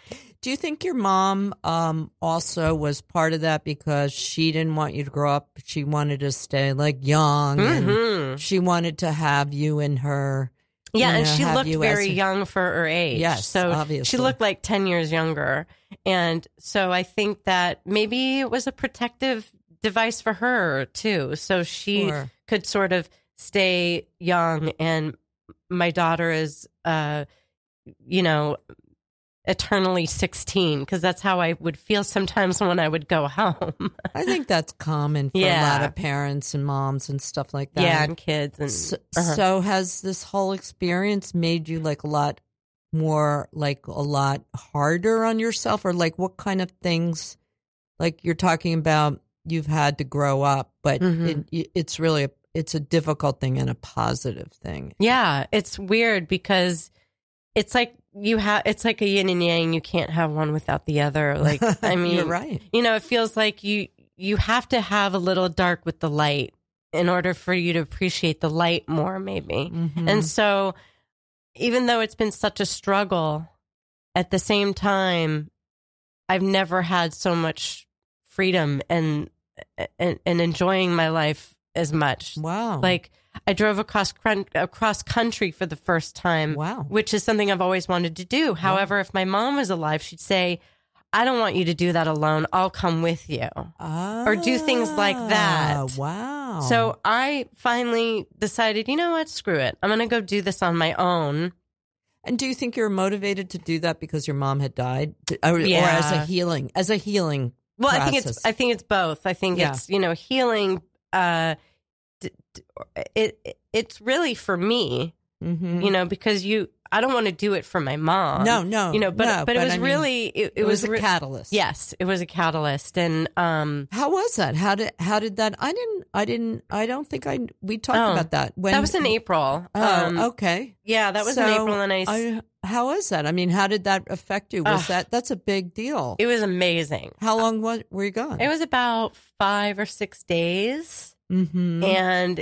Speaker 1: Do you think your mom um, also was part of that because she didn't want you to grow up? She wanted to stay like young,
Speaker 2: Mm-hmm.
Speaker 1: and she wanted to have you in her.
Speaker 2: Yeah,
Speaker 1: you
Speaker 2: and
Speaker 1: know,
Speaker 2: she
Speaker 1: have
Speaker 2: looked
Speaker 1: you
Speaker 2: very
Speaker 1: as a-
Speaker 2: young for her age.
Speaker 1: Yes,
Speaker 2: so
Speaker 1: obviously.
Speaker 2: she looked like ten years younger. And so I think that maybe it was a protective device for her too. So she
Speaker 1: Sure.
Speaker 2: could sort of stay young. And my daughter is, uh, you know, eternally sixteen, because that's how I would feel sometimes when I would go home.
Speaker 1: I think that's common for a
Speaker 2: Yeah.
Speaker 1: lot of parents and moms and stuff like that.
Speaker 2: Yeah, and kids. And
Speaker 1: So,
Speaker 2: uh-huh.
Speaker 1: so has this whole experience made you like a lot more, like a lot harder on yourself, or like what kind of things, like you're talking about, you've had to grow up, but
Speaker 2: Mhm.
Speaker 1: it, it's really a, it's a difficult thing and a positive thing.
Speaker 2: Yeah, it's weird because it's like you have, it's like a yin and yang. You can't have one without the other. Like, I mean,
Speaker 1: You're right.
Speaker 2: you know, it feels like you, you have to have a little dark with the light in order for you to appreciate the light more, maybe.
Speaker 1: Mhm.
Speaker 2: And so even though it's been such a struggle, at the same time, I've never had so much freedom and, and, and enjoying my life as much.
Speaker 1: Wow.
Speaker 2: Like, I drove across across country for the first time,
Speaker 1: Wow.
Speaker 2: which is something I've always wanted to do. However, if my mom was alive, she'd say, I don't want you to do that alone. I'll come with you. Or do things like that.
Speaker 1: Ah, Wow.
Speaker 2: So I finally decided, you know what? Screw it. I'm going to go do this on my own.
Speaker 1: And do you think you're motivated to do that because your mom had died, or,
Speaker 2: Yeah.
Speaker 1: or as a healing, as a healing?
Speaker 2: Well,
Speaker 1: process?
Speaker 2: I think it's I think it's both. I think
Speaker 1: Yeah.
Speaker 2: it's, you know, healing. Uh, d- d- it, it it's really for me,
Speaker 1: Mhm.
Speaker 2: you know, because you I don't want to do it for my mom.
Speaker 1: No, no,
Speaker 2: you know, but
Speaker 1: no,
Speaker 2: but it
Speaker 1: but
Speaker 2: was
Speaker 1: I mean,
Speaker 2: really it, it,
Speaker 1: it was,
Speaker 2: was,
Speaker 1: a
Speaker 2: re-
Speaker 1: catalyst.
Speaker 2: Yes, it was a catalyst, and um,
Speaker 1: How was that? How did how did that? I didn't. I didn't. I don't think I. We talked
Speaker 2: Oh,
Speaker 1: about that. When
Speaker 2: that was in April.
Speaker 1: Oh,
Speaker 2: um,
Speaker 1: okay.
Speaker 2: Yeah, that was in
Speaker 1: So,
Speaker 2: April, and I, s-
Speaker 1: I. How was that? I mean, how did that affect you? Was
Speaker 2: Ugh.
Speaker 1: that that's a big deal?
Speaker 2: it was amazing.
Speaker 1: How long was, were you gone?
Speaker 2: It was about five or six days.
Speaker 1: Mm-hmm.
Speaker 2: And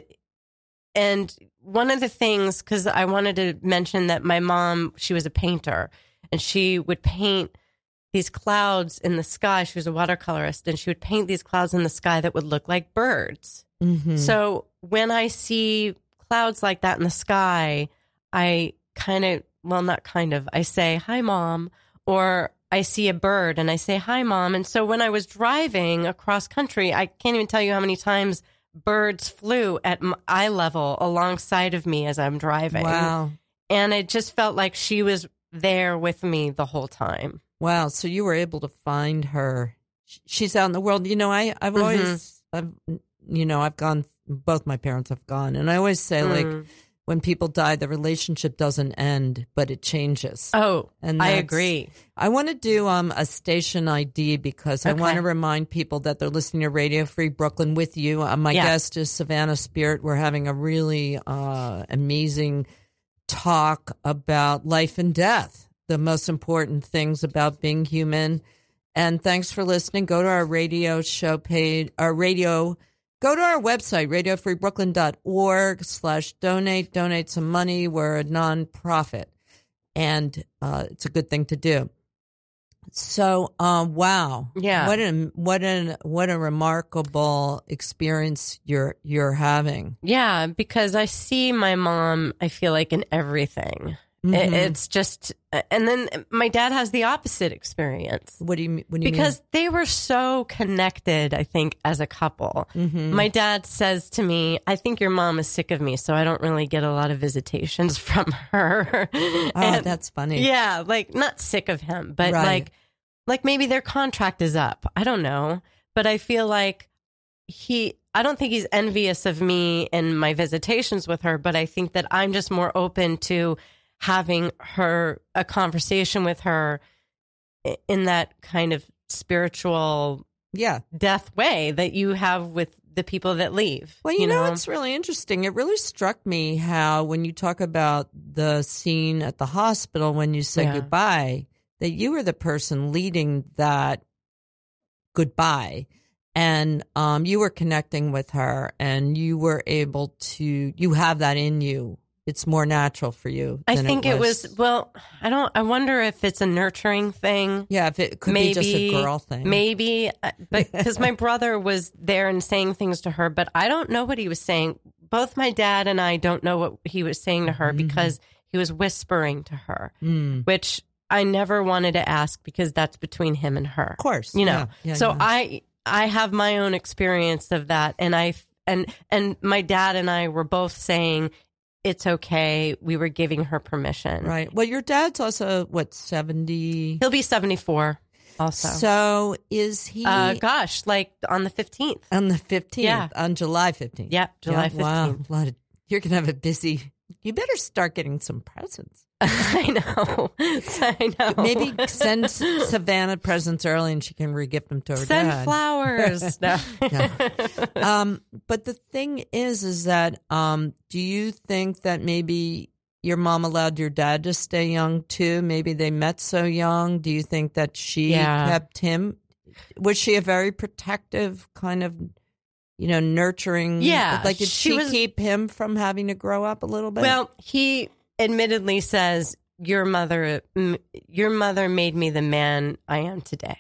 Speaker 2: and one of the things, because I wanted to mention that my mom, she was a painter, and she would paint these clouds in the sky. She was a watercolorist, and she would paint these clouds in the sky that would look like birds.
Speaker 1: Mm-hmm.
Speaker 2: So when I see clouds like that in the sky, I kind of, well, not kind of, I say, hi, Mom, or I see a bird and I say, hi, Mom. And so when I was driving across country, I can't even tell you how many times birds flew at m- eye level alongside of me as I'm driving.
Speaker 1: Wow.
Speaker 2: And it just felt like she was there with me the whole time.
Speaker 1: Wow. So you were able to find her. Sh- She's out in the world. You know, I, I've
Speaker 2: Mhm.
Speaker 1: always, I've, you know, I've gone, both my parents have gone. And I always say, like,
Speaker 2: Mm.
Speaker 1: when people die, the relationship doesn't end, but it changes.
Speaker 2: Oh,
Speaker 1: And
Speaker 2: I
Speaker 1: that's-
Speaker 2: agree.
Speaker 1: I want to do um, a station I D because I
Speaker 2: Okay.
Speaker 1: want to remind people that they're listening to Radio Free Brooklyn with you. Uh, my
Speaker 2: Yeah.
Speaker 1: guest is Savannah Spirit. We're having a really uh, amazing talk about life and death, the most important things about being human. And thanks for listening. Go to our radio show page, our radio Go to our website, radio free brooklyn dot org slash donate. Donate some money. We're a nonprofit, and uh, it's a good thing to do. So, um, wow,
Speaker 2: Yeah.
Speaker 1: what a what an what a remarkable experience you're you're having.
Speaker 2: Yeah, because I see my mom, I feel like, in everything.
Speaker 1: Mhm.
Speaker 2: It, it's just, and then my dad has the opposite experience.
Speaker 1: What do you mean? What do you
Speaker 2: Because they were so connected, I think, as a couple.
Speaker 1: mean? Mhm.
Speaker 2: My dad says to me, I think your mom is sick of me, so I don't really get a lot of visitations from her.
Speaker 1: Oh,
Speaker 2: And-
Speaker 1: that's funny.
Speaker 2: yeah, like not sick of him, but
Speaker 1: Right.
Speaker 2: like, like maybe their contract is up. I don't know. But I feel like he, I don't think he's envious of me and my visitations with her, but I think that I'm just more open to having her, a conversation with her i- in that kind of spiritual
Speaker 1: Yeah.
Speaker 2: death way that you have with the people that leave.
Speaker 1: Well, you, know, it's really interesting. It really struck me how when you talk about the scene at the hospital when you say
Speaker 2: Yeah.
Speaker 1: goodbye, that you were the person leading that goodbye. And um, you were connecting with her and you were able to, you have that in you it's more natural for you.
Speaker 2: I
Speaker 1: than
Speaker 2: think
Speaker 1: it
Speaker 2: it
Speaker 1: was,
Speaker 2: was, well, I don't, I wonder if it's a nurturing thing.
Speaker 1: Yeah, if it could
Speaker 2: maybe,
Speaker 1: be just a girl thing.
Speaker 2: Maybe, but because my brother was there and saying things to her, but I don't know what he was saying. Both my dad and I don't know what he was saying to her
Speaker 1: Mm-hmm.
Speaker 2: because he was whispering to her,
Speaker 1: Mm.
Speaker 2: which I never wanted to ask because that's between him and her.
Speaker 1: Of course.
Speaker 2: You know,
Speaker 1: Yeah, yeah,
Speaker 2: so
Speaker 1: yeah.
Speaker 2: I, I have my own experience of that. And I, and, and my dad and I were both saying, it's okay. We were giving her permission.
Speaker 1: Right. Well, your dad's also, what, seventy?
Speaker 2: He'll be seventy-four also.
Speaker 1: So is he
Speaker 2: Uh, gosh, like on the fifteenth.
Speaker 1: on the fifteenth?
Speaker 2: Yeah.
Speaker 1: On July fifteenth?
Speaker 2: Yeah, July
Speaker 1: Wow.
Speaker 2: fifteenth.
Speaker 1: A lot of, you're going to have a busy, you better start getting some presents.
Speaker 2: I know. I know.
Speaker 1: Maybe send Savannah presents early and she can regift them to her
Speaker 2: Send
Speaker 1: dad.
Speaker 2: flowers. No.
Speaker 1: Um, but the thing is, is that um, do you think that maybe your mom allowed your dad to stay young too? Maybe they met so young. Do you think that she
Speaker 2: Yeah.
Speaker 1: kept him? Was she a very protective kind of, you know, nurturing?
Speaker 2: Yeah,
Speaker 1: Like, did
Speaker 2: she
Speaker 1: she,
Speaker 2: was-
Speaker 1: keep him from having to grow up a little bit?
Speaker 2: Well, he admittedly says, your mother, m- your mother made me the man I am today.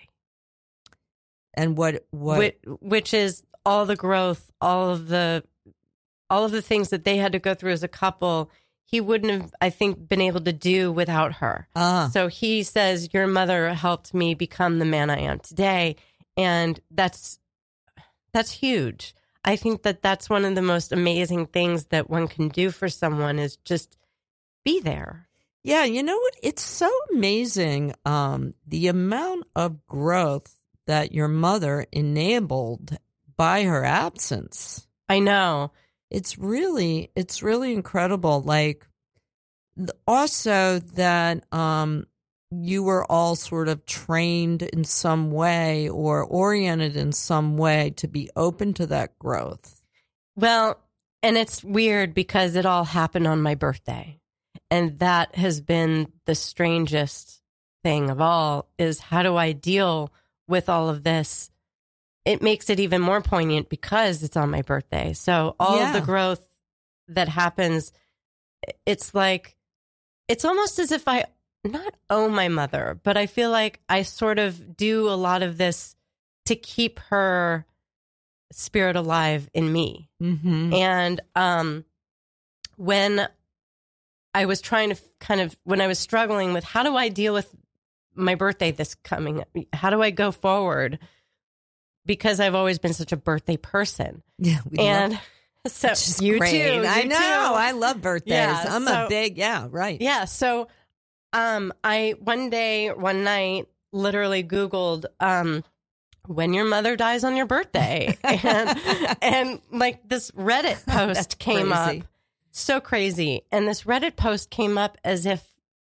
Speaker 1: and what, what,
Speaker 2: Which, which is all the growth, all of the, all of the things that they had to go through as a couple. He wouldn't have, I think, been able to do without her.
Speaker 1: ah,
Speaker 2: So he says, your mother helped me become the man I am today. And that's, that's huge. I think that that's one of the most amazing things that one can do for someone is just be there.
Speaker 1: yeah, you know what? It's so amazing um, the amount of growth that your mother enabled by her absence.
Speaker 2: I know.
Speaker 1: It's really, it's really incredible. Like, th- also that um, you were all sort of trained in some way or oriented in some way to be open to that growth.
Speaker 2: Well, and it's weird because it all happened on my birthday. And that has been the strangest thing of all is how do I deal with all of this? It makes it even more poignant because it's on my birthday. So all
Speaker 1: Yeah.
Speaker 2: of the growth that happens, it's like, it's almost as if I not owe my mother, but I feel like I sort of do a lot of this to keep her spirit alive in me.
Speaker 1: Mm-hmm.
Speaker 2: And um, when I was trying to kind of, when I was struggling with how do I deal with my birthday this coming, how do I go forward? Because I've always been such a birthday person.
Speaker 1: Yeah, we
Speaker 2: And
Speaker 1: love,
Speaker 2: so
Speaker 1: which is
Speaker 2: you
Speaker 1: great.
Speaker 2: too.
Speaker 1: I
Speaker 2: you
Speaker 1: know.
Speaker 2: too.
Speaker 1: I love birthdays.
Speaker 2: Yeah,
Speaker 1: I'm
Speaker 2: so-
Speaker 1: a big, yeah, right.
Speaker 2: Yeah. So um, I, one day, one night, literally Googled, um, when your mother dies on your birthday. and, and like this Reddit post came
Speaker 1: crazy.
Speaker 2: up. So crazy. And this Reddit post came up as if,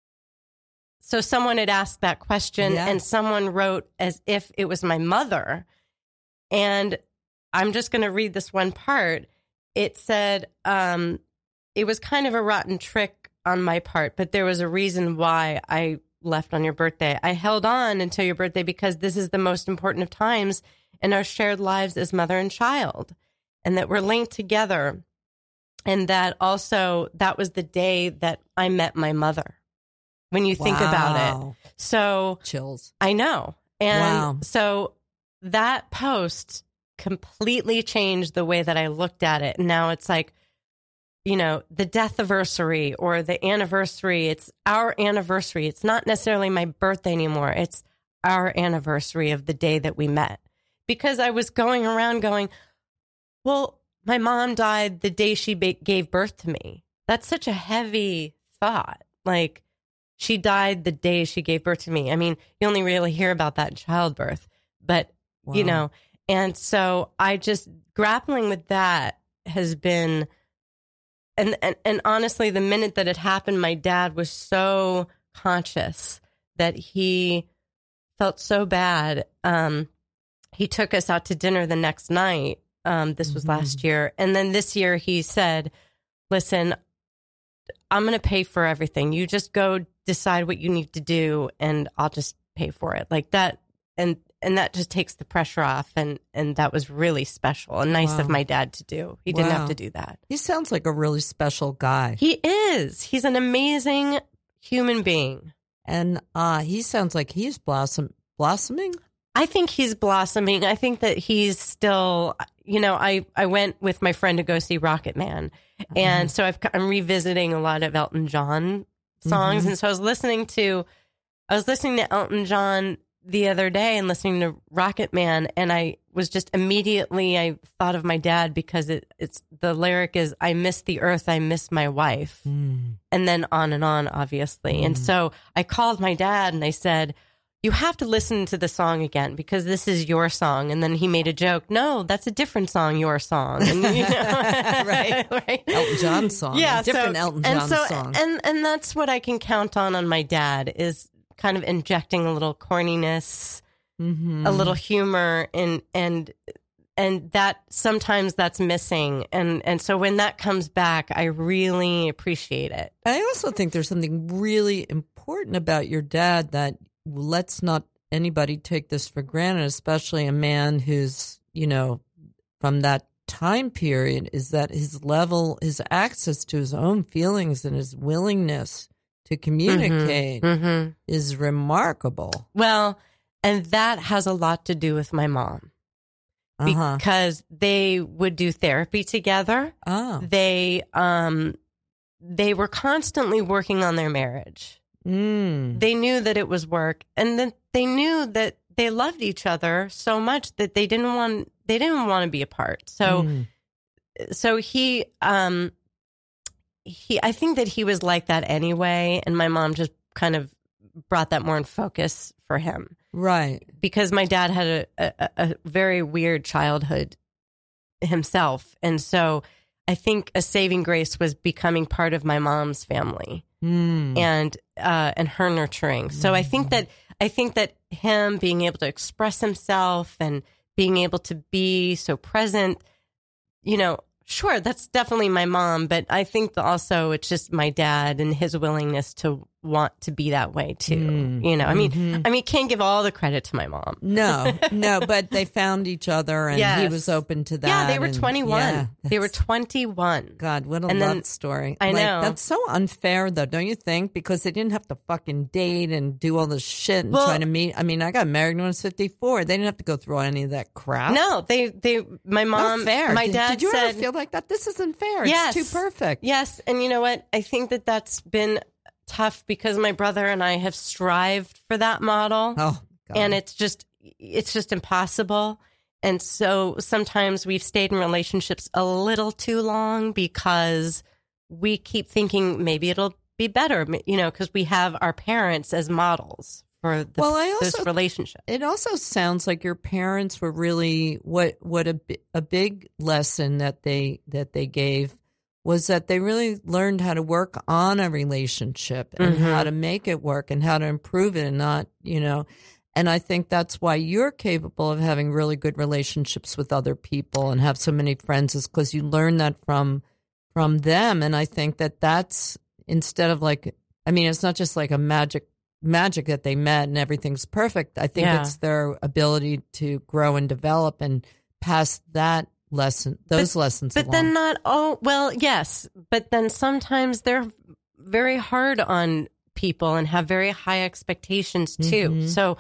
Speaker 2: so someone had asked that question
Speaker 1: Yeah.
Speaker 2: and someone wrote as if it was my mother. And I'm just going to read this one part. It said, um, it was kind of a rotten trick on my part, but there was a reason why I left on your birthday. I held on until your birthday because this is the most important of times in our shared lives as mother and child, and that we're linked together. And that also, that was the day that I met my mother, when you think about it.
Speaker 1: Wow.
Speaker 2: So
Speaker 1: Chills.
Speaker 2: I know. And
Speaker 1: Wow.
Speaker 2: so that post completely changed the way that I looked at it. And now it's like, you know, the death anniversary or the anniversary, it's our anniversary. It's not necessarily my birthday anymore. It's our anniversary of the day that we met. Because I was going around going, well, my mom died the day she ba- gave birth to me. That's such a heavy thought. Like, she died the day she gave birth to me. I mean, you only really hear about that in childbirth, but,
Speaker 1: Wow.
Speaker 2: you know, and so I just, grappling with that has been, and, and, and honestly, the minute that it happened, my dad was so conscious that he felt so bad. Um, he took us out to dinner the next night. Um, this was
Speaker 1: Mhm.
Speaker 2: last year. And then this year he said, listen, I'm going to pay for everything. You just go decide what you need to do and I'll just pay for it like that. And, and that just takes the pressure off. And, and that was really special and nice
Speaker 1: Wow.
Speaker 2: of my dad to do. He didn't
Speaker 1: Wow.
Speaker 2: have to do that.
Speaker 1: He sounds like a really special guy.
Speaker 2: He is. He's an amazing human being.
Speaker 1: And uh, he sounds like he's blossom blossoming.
Speaker 2: I think he's blossoming. I think that he's still, you know, I, I went with my friend to go see Rocket Man. And so I've, I'm revisiting a lot of Elton John songs.
Speaker 1: Mm-hmm.
Speaker 2: And so I was listening to, I was listening to Elton John the other day and listening to Rocket Man. And I was just immediately, I thought of my dad because it, it's, the lyric is, I miss the earth, I miss my wife.
Speaker 1: Mm.
Speaker 2: And then on and on, obviously.
Speaker 1: Mm.
Speaker 2: And so I called my dad and I said, you have to listen to the song again because this is your song. And then he made a joke. No, that's a different song, your song. And, you know,
Speaker 1: Right.
Speaker 2: right.
Speaker 1: Elton John song.
Speaker 2: Yeah.
Speaker 1: A different
Speaker 2: so,
Speaker 1: Elton John
Speaker 2: and so,
Speaker 1: song.
Speaker 2: And, and that's what I can count on on my dad is kind of injecting a little corniness,
Speaker 1: Mm-hmm.
Speaker 2: a little humor, and, and, and that sometimes that's missing. And, and so when that comes back, I really appreciate it.
Speaker 1: I also think there's something really important about your dad that let's not anybody take this for granted, especially a man who's, you know, from that time period, is that his level, his access to his own feelings and his willingness to communicate
Speaker 2: Mm-hmm.
Speaker 1: is remarkable.
Speaker 2: Well, and that has a lot to do with my mom
Speaker 1: Uh-huh.
Speaker 2: because they would do therapy together.
Speaker 1: Oh.
Speaker 2: They, um, they were constantly working on their marriage.
Speaker 1: Mm.
Speaker 2: They knew that it was work, and then they knew that they loved each other so much that they didn't want they didn't want to be apart. So,
Speaker 1: Mm.
Speaker 2: so he, um, he, I think that he was like that anyway, and my mom just kind of brought that more in focus for him
Speaker 1: Right.
Speaker 2: because my dad had a, a, a very weird childhood himself, and so I think a saving grace was becoming part of my mom's family.
Speaker 1: Mm.
Speaker 2: and uh, and her nurturing. So I think that I think that him being able to express himself and being able to be so present, you know, sure, that's definitely my mom, but I think that also it's just my dad and his willingness to want to be that way too.
Speaker 1: Mm.
Speaker 2: You know, I mean,
Speaker 1: Mhm.
Speaker 2: I mean, can't give all the credit to my mom.
Speaker 1: No, no, but they found each other and he
Speaker 2: Yes.
Speaker 1: was open to that.
Speaker 2: Yeah, they were
Speaker 1: and-
Speaker 2: twenty-one.
Speaker 1: yeah,
Speaker 2: they were
Speaker 1: that's-
Speaker 2: twenty-one.
Speaker 1: God, what a
Speaker 2: And
Speaker 1: love
Speaker 2: then-
Speaker 1: story.
Speaker 2: I
Speaker 1: Like,
Speaker 2: know.
Speaker 1: That's so unfair, though, don't you think? Because they didn't have to fucking date and do all this shit and
Speaker 2: Well-
Speaker 1: try to meet. I mean, I got married when I was fifty-four. They didn't have to go through any of that crap.
Speaker 2: No, they, they, my mom,
Speaker 1: Not fair.
Speaker 2: my
Speaker 1: did,
Speaker 2: dad
Speaker 1: did you
Speaker 2: said,
Speaker 1: ever feel like that? This isn't fair.
Speaker 2: Yes.
Speaker 1: It's too perfect.
Speaker 2: yes. And you know what? I think that that's been tough because my brother and I have strived for that model.
Speaker 1: Oh, God.
Speaker 2: And it's just it's just impossible. And so sometimes we've stayed in relationships a little too long because we keep thinking maybe it'll be better, you know, because we have our parents as models for the,
Speaker 1: Well, I also-
Speaker 2: this relationship.
Speaker 1: It also sounds like your parents were really what what a bi- a big lesson that they that they gave was that they really learned how to work on a relationship and
Speaker 2: Mhm.
Speaker 1: how to make it work and how to improve it and not, you know. And I think that's why you're capable of having really good relationships with other people and have so many friends is because you learn that from from them. And I think that that's instead of like, I mean, it's not just like a magic magic that they met and everything's perfect. I think
Speaker 2: Yeah.
Speaker 1: it's their ability to grow and develop and pass that lesson, those lessons
Speaker 2: But
Speaker 1: along.
Speaker 2: then not oh well, yes. But then sometimes they're very hard on people and have very high expectations too.
Speaker 1: Mhm.
Speaker 2: So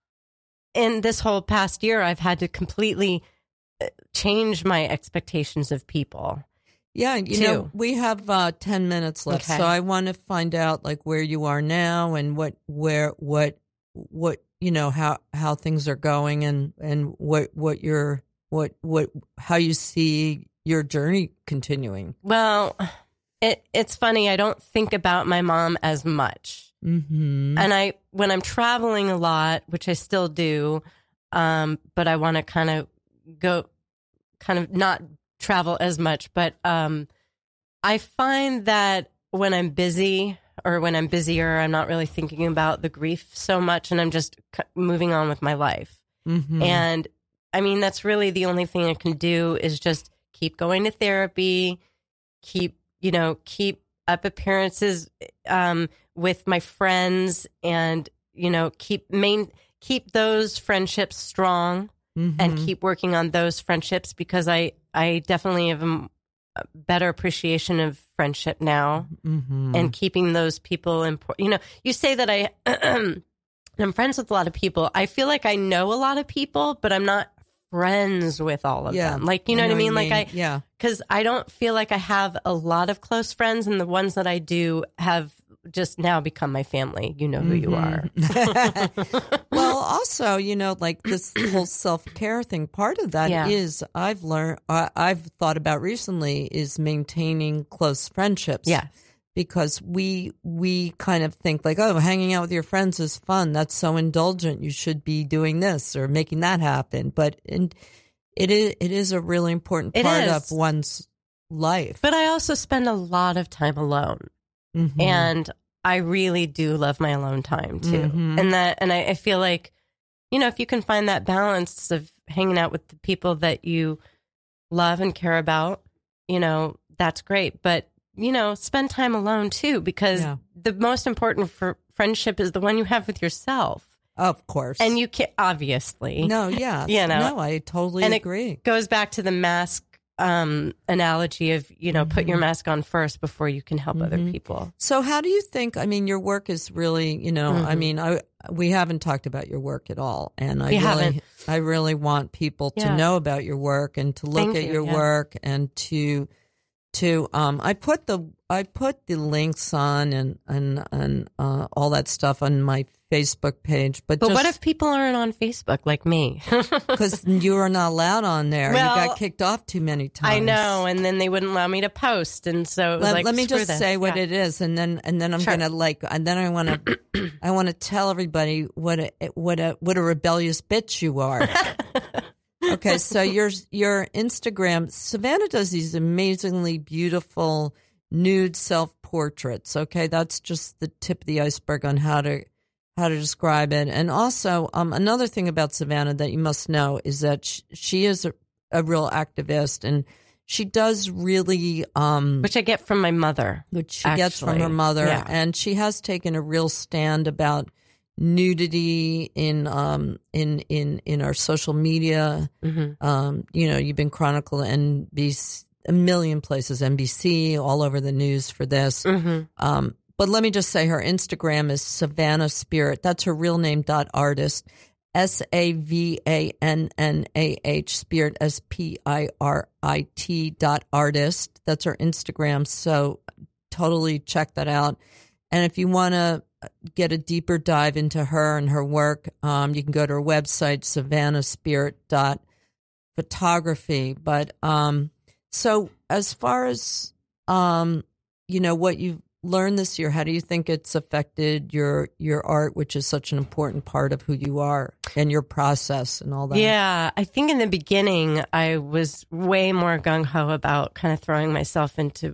Speaker 2: in this whole past year, I've had to completely uh, change my expectations of people.
Speaker 1: Yeah, you
Speaker 2: Two.
Speaker 1: know, we have uh, ten minutes left,
Speaker 2: Okay.
Speaker 1: so I want to find out like where you are now and what, where, what, what, you know, how how things are going and and what what your what what how you see your journey continuing.
Speaker 2: Well, it it's funny. I don't think about my mom as much,
Speaker 1: Mm-hmm.
Speaker 2: and I when I'm traveling a lot, which I still do, um, but I want to kind of go, kind of not travel as much. But um, I find that when I'm busy or when I'm busier, I'm not really thinking about the grief so much, and I'm just c- moving on with my life.
Speaker 1: Mm-hmm.
Speaker 2: And I mean, that's really the only thing I can do is just keep going to therapy, keep, you know, keep up appearances um, with my friends and, you know, keep main, keep those friendships strong
Speaker 1: Mm-hmm.
Speaker 2: and keep working on those friendships, because I, I definitely have a better appreciation of friendship now,
Speaker 1: mm-hmm.
Speaker 2: and keeping those people important. You know, you say that I, I'm friends with a lot of people. I feel like I know a lot of people, but I'm not friends with all of
Speaker 1: yeah.
Speaker 2: them. Like, you know,
Speaker 1: I know
Speaker 2: what I mean?
Speaker 1: what
Speaker 2: Like
Speaker 1: mean.
Speaker 2: I,
Speaker 1: yeah.
Speaker 2: Cause I don't feel like I have a lot of close friends, and the ones that I do have just now become my family. You know who
Speaker 1: mm-hmm.
Speaker 2: you are.
Speaker 1: Well, also, you know, like this whole self-care thing, part of that
Speaker 2: Yeah.
Speaker 1: is I've learned, uh, I've thought about recently is maintaining close friendships.
Speaker 2: Yeah.
Speaker 1: Because we we kind of think like, oh, hanging out with your friends is fun. That's so indulgent. You should be doing this or making that happen. But in, it is it is a really important
Speaker 2: It
Speaker 1: part
Speaker 2: is.
Speaker 1: of one's life.
Speaker 2: But I also spend a lot of time alone.
Speaker 1: Mm-hmm.
Speaker 2: And I really do love my alone time too.
Speaker 1: Mm-hmm.
Speaker 2: And that, and I, I feel like, you know, if you can find that balance of hanging out with the people that you love and care about, you know, that's great. But, you know, spend time alone too, because
Speaker 1: Yeah.
Speaker 2: the most important for friendship is the one you have with yourself.
Speaker 1: Of course.
Speaker 2: And you can obviously,
Speaker 1: no, yeah,
Speaker 2: you know,
Speaker 1: no, I totally
Speaker 2: and
Speaker 1: agree.
Speaker 2: It goes back to the mask um, analogy of, you know, mm-hmm. put your mask on first before you can help mm-hmm. other people.
Speaker 1: So how do you think, I mean, your work is really, you know, mm-hmm. I mean, I we haven't talked about your work at all. And I
Speaker 2: we
Speaker 1: really,
Speaker 2: haven't.
Speaker 1: I really want people to
Speaker 2: yeah.
Speaker 1: know about your work and to look
Speaker 2: Thank
Speaker 1: at
Speaker 2: you,
Speaker 1: your
Speaker 2: yeah.
Speaker 1: work and to, to, um, I put the, I put the links on and, and, and, uh, all that stuff on my Facebook page, but
Speaker 2: But
Speaker 1: just,
Speaker 2: what if people aren't on Facebook like me?
Speaker 1: because you are not allowed on there.
Speaker 2: Well,
Speaker 1: you got kicked off too many times.
Speaker 2: I know, and then they wouldn't allow me to post, and so it was
Speaker 1: let,
Speaker 2: like,
Speaker 1: let me just
Speaker 2: this.
Speaker 1: say what
Speaker 2: yeah.
Speaker 1: it is, and then and then I'm
Speaker 2: Sure.
Speaker 1: gonna like, and then I want to, I want to tell everybody what a what a what a rebellious bitch you are. Okay, so your your Instagram, Savannah does these amazingly beautiful nude self portraits. Okay, that's just the tip of the iceberg on how to. how to describe it. And also, um, another thing about Savannah that you must know is that she, she is a, a real activist, and she does really... Um,
Speaker 2: which I get from my mother.
Speaker 1: Which she
Speaker 2: actually.
Speaker 1: gets from her mother.
Speaker 2: Yeah.
Speaker 1: And she has taken a real stand about nudity in um, in, in, in our social media.
Speaker 2: Mm-hmm.
Speaker 1: Um, you know, you've been chronicled N B C, a million places, N B C, all over the news for this.
Speaker 2: Mm-hmm.
Speaker 1: Um But let me just say her Instagram is Savannah Spirit. That's her real name, dot artist. S A V A N N A H, Spirit, S P I R I T dot artist. That's her Instagram. So totally check that out. And if you want to get a deeper dive into her and her work, um, you can go to her website, savannah spirit dot photography. But um, so as far as, um, you know, what you've learned this year, how do you think it's affected your your art, which is such an important part of who you are and your process and all that?
Speaker 2: Yeah, I think in the beginning I was way more gung-ho about kind of throwing myself into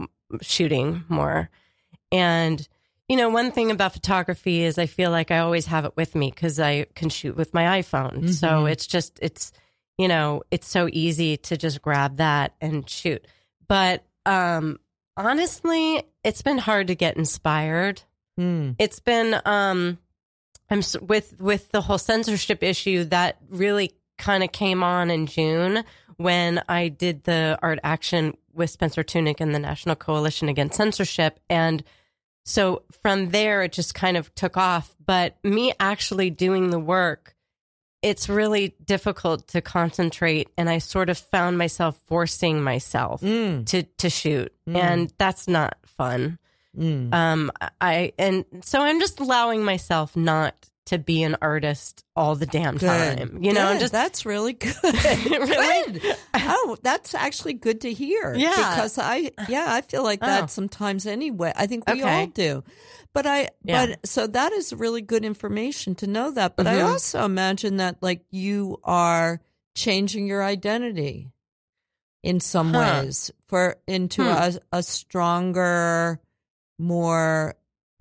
Speaker 2: shooting more. And, you know, one thing about photography is I feel like I always have it with me because I can shoot with my iPhone. Mm-hmm. So it's just, it's, you know, it's so easy to just grab that and shoot. But, um, honestly, it's been hard to get inspired.
Speaker 1: Mm.
Speaker 2: It's been um, I'm with with the whole censorship issue that really kind of came on in June when I did the art action with Spencer Tunick and the National Coalition Against Censorship, and so from there it just kind of took off. But me actually doing the work, it's really difficult to concentrate, and I sort of found myself forcing myself
Speaker 1: mm.
Speaker 2: to to shoot,
Speaker 1: mm.
Speaker 2: and that's not fun.
Speaker 1: Mm.
Speaker 2: Um, I and so I'm just allowing myself not to be an artist all the damn
Speaker 1: good.
Speaker 2: time. You know,
Speaker 1: good.
Speaker 2: I'm just
Speaker 1: that's really good.
Speaker 2: really?
Speaker 1: Good. Oh, that's actually good to hear.
Speaker 2: Yeah,
Speaker 1: because I yeah I feel like that
Speaker 2: oh.
Speaker 1: sometimes anyway. I think we
Speaker 2: okay.
Speaker 1: all do. But I,
Speaker 2: yeah.
Speaker 1: but so that is really good information to know that. But
Speaker 2: mm-hmm.
Speaker 1: I also imagine that like you are changing your identity in some
Speaker 2: huh.
Speaker 1: ways for into
Speaker 2: hmm.
Speaker 1: a, a stronger, more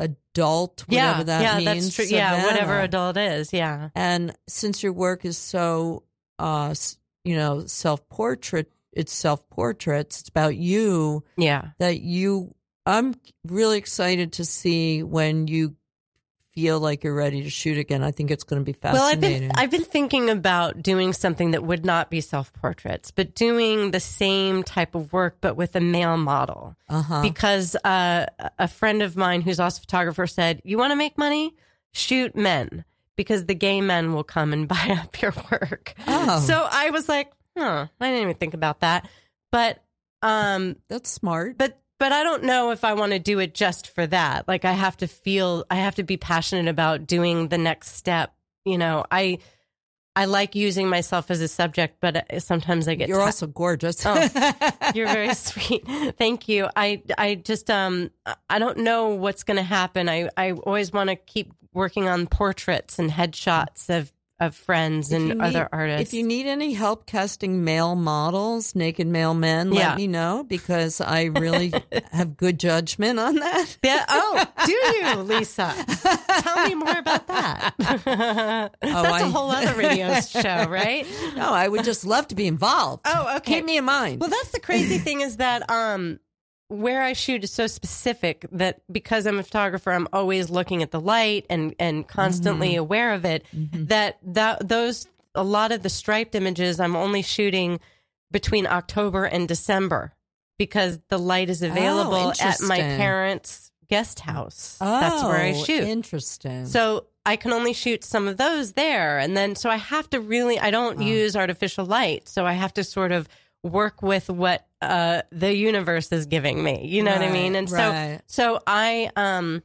Speaker 1: adult, whatever
Speaker 2: yeah,
Speaker 1: that
Speaker 2: yeah,
Speaker 1: means.
Speaker 2: that's true.
Speaker 1: Savannah.
Speaker 2: Yeah, whatever adult is. Yeah.
Speaker 1: And since your work is so, uh, you know, self portrait, it's self portraits. It's about you.
Speaker 2: Yeah.
Speaker 1: That you. I'm really excited to see when you feel like you're ready to shoot again. I think it's going to be
Speaker 2: Well, I've
Speaker 1: fascinating.
Speaker 2: been I've been thinking about doing something that would not be self-portraits, but doing the same type of work, but with a male model.
Speaker 1: Uh-huh.
Speaker 2: Because uh, a friend of mine who's also a photographer said, you want to make money? Shoot men, because the gay men will come and buy up your work.
Speaker 1: Oh.
Speaker 2: So I was like, huh, I didn't even think about that. But um,
Speaker 1: That's smart.
Speaker 2: but but I don't know if I want to do it just for that. Like I have to feel, I have to be passionate about doing the next step. You know, I I like using myself as a subject, but sometimes I get
Speaker 1: You're
Speaker 2: ti-
Speaker 1: also gorgeous.
Speaker 2: Oh, you're very sweet. Thank you. I I just um I don't know what's going to happen. I I always want to keep working on portraits and headshots of of friends
Speaker 1: If you
Speaker 2: and
Speaker 1: need-
Speaker 2: other artists.
Speaker 1: If you need any help casting male models, naked male men, let
Speaker 2: Yeah.
Speaker 1: me know, because I really have good judgment on that.
Speaker 2: Yeah. Oh, do you, Lisa? Tell me more about that. That's
Speaker 1: I-
Speaker 2: a whole other radio show, right?
Speaker 1: No, I would just love to be involved.
Speaker 2: Oh, okay.
Speaker 1: Keep me in mind.
Speaker 2: Well, that's the crazy thing is that um, where I shoot is so specific that because I'm a photographer, I'm always looking at the light and, and constantly
Speaker 1: Mm-hmm.
Speaker 2: aware of it.
Speaker 1: Mm-hmm.
Speaker 2: That that those a lot of the striped images I'm only shooting between October and December because the light is available at my
Speaker 1: interesting.
Speaker 2: parents' guest house.
Speaker 1: Oh,
Speaker 2: That's where I shoot.
Speaker 1: Interesting.
Speaker 2: So I can only shoot some of those there. And then, so I have to really, I don't
Speaker 1: Oh.
Speaker 2: use artificial light. So I have to sort of work with what uh, the universe is giving me. You know what I
Speaker 1: Right,
Speaker 2: mean? And
Speaker 1: right.
Speaker 2: so, so I, um,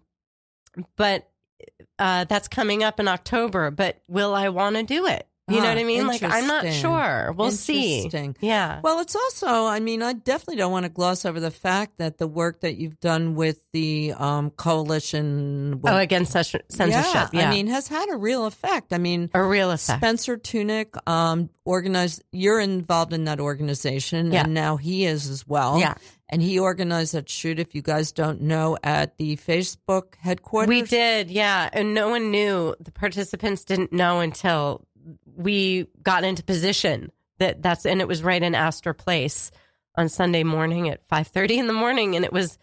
Speaker 2: but uh, that's coming up in October. But will I want to do it? You know
Speaker 1: Ah,
Speaker 2: what I mean? Like, I'm not
Speaker 1: interesting.
Speaker 2: sure. We'll see.
Speaker 1: Interesting.
Speaker 2: Yeah.
Speaker 1: Well, it's also, I mean, I definitely don't want to gloss over the fact that the work that you've done with the um, coalition. with-
Speaker 2: Oh, against censorship.
Speaker 1: yeah,
Speaker 2: Yeah.
Speaker 1: I mean, has had a real effect. I mean,
Speaker 2: a real effect.
Speaker 1: Spencer Tunick um, organized, you're involved in that organization,
Speaker 2: Yeah.
Speaker 1: and now he is as well.
Speaker 2: Yeah.
Speaker 1: And he organized that shoot, if you guys don't know, at the Facebook headquarters.
Speaker 2: We did, yeah. And no one knew. The participants didn't know until we got into position that that's, and it was right in Astor Place on Sunday morning at five thirty in the morning. And it was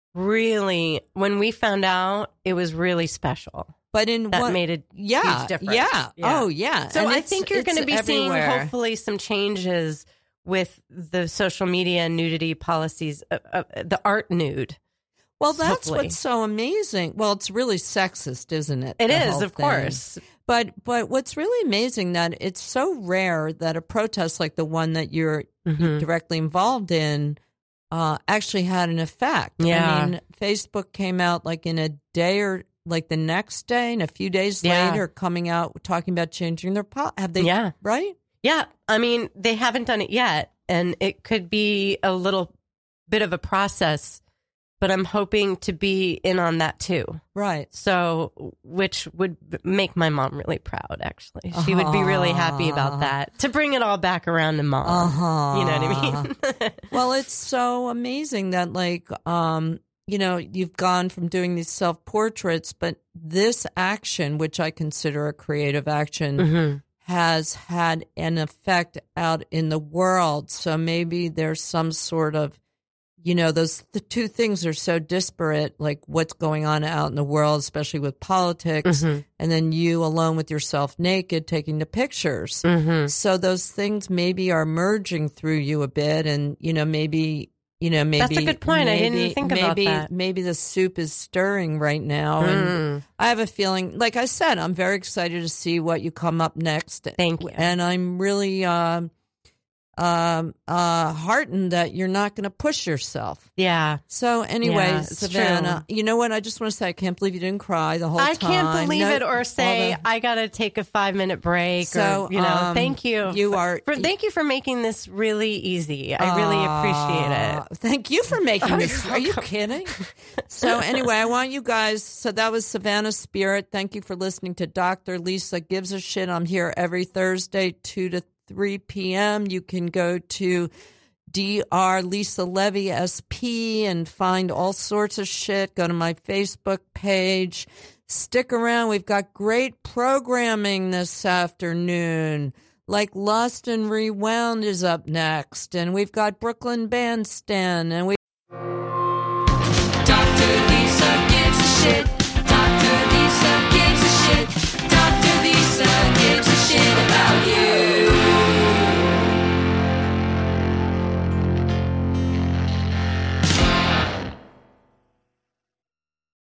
Speaker 2: really, when we found out, it was really special.
Speaker 1: But in
Speaker 2: That
Speaker 1: what,
Speaker 2: made a
Speaker 1: yeah,
Speaker 2: huge difference.
Speaker 1: yeah,
Speaker 2: Yeah.
Speaker 1: oh yeah.
Speaker 2: So
Speaker 1: And
Speaker 2: I
Speaker 1: it's-
Speaker 2: think you're going to
Speaker 1: it's
Speaker 2: be seeing
Speaker 1: everywhere.
Speaker 2: hopefully some changes with the social media nudity policies, uh, uh, the art nude.
Speaker 1: Well, that's
Speaker 2: hopefully.
Speaker 1: what's so amazing. Well, it's really sexist, isn't it?
Speaker 2: It
Speaker 1: the
Speaker 2: is,
Speaker 1: whole
Speaker 2: of
Speaker 1: thing?
Speaker 2: course.
Speaker 1: But but what's really amazing that it's so rare that a protest like the one that you're
Speaker 2: Mhm.
Speaker 1: directly involved in uh, actually had an effect.
Speaker 2: Yeah.
Speaker 1: I mean, Facebook came out like in a day or like the next day, and a few days
Speaker 2: Yeah.
Speaker 1: later, coming out talking about changing their pol. Have they?
Speaker 2: Yeah.
Speaker 1: Right.
Speaker 2: Yeah, I mean, they haven't done it yet, and it could be a little bit of a process, but I'm hoping to be in on that too.
Speaker 1: Right.
Speaker 2: So, which would make my mom really proud, actually. She would be really happy about that, to bring it all back around to mom.
Speaker 1: Uh-huh.
Speaker 2: You know what I mean?
Speaker 1: Well, it's so amazing that, like, um, you know, you've gone from doing these self portraits, but this action, which I consider a creative action,
Speaker 2: Mhm.
Speaker 1: has had an effect out in the world. So maybe there's some sort of, you know, those the two things are so disparate, like what's going on out in the world, especially with politics,
Speaker 2: Mhm.
Speaker 1: and then you alone with yourself naked taking the pictures.
Speaker 2: Mhm.
Speaker 1: So those things maybe are merging through you a bit, and you know, maybe you know, maybe
Speaker 2: That's a good point. I didn't
Speaker 1: maybe-
Speaker 2: think about
Speaker 1: maybe,
Speaker 2: that.
Speaker 1: Maybe the soup is stirring right now, and
Speaker 2: Mm.
Speaker 1: I have a feeling, like I said, I'm very excited to see what you come up next.
Speaker 2: Thank you.
Speaker 1: And I'm really um, um, uh, heartened that you're not going to push yourself.
Speaker 2: Yeah.
Speaker 1: So anyway,
Speaker 2: Yeah, it's
Speaker 1: Savannah, you know what? I just want to say I can't believe you didn't cry the whole
Speaker 2: I
Speaker 1: time.
Speaker 2: can't believe
Speaker 1: No-
Speaker 2: it, or
Speaker 1: all
Speaker 2: say
Speaker 1: the-
Speaker 2: I got to take a five minute break.
Speaker 1: So,
Speaker 2: or, you know,
Speaker 1: um,
Speaker 2: thank you.
Speaker 1: you
Speaker 2: for-
Speaker 1: are-
Speaker 2: For, thank you for making this really easy. I really appreciate
Speaker 1: Aw,
Speaker 2: it.
Speaker 1: Thank you for making
Speaker 2: Oh,
Speaker 1: this.
Speaker 2: you're
Speaker 1: Are you
Speaker 2: welcome.
Speaker 1: kidding? So anyway, I want you guys. So that was Savannah Spirit. Thank you for listening to Doctor Lisa Gives a Shit. I'm here every Thursday, two to three p.m. You can go to D R Lisa Levy S P and find all sorts of shit. Go to my Facebook page. Stick around. We've got great programming this afternoon. Like Lost and Rewound is up next. And we've got Brooklyn Bandstand. And we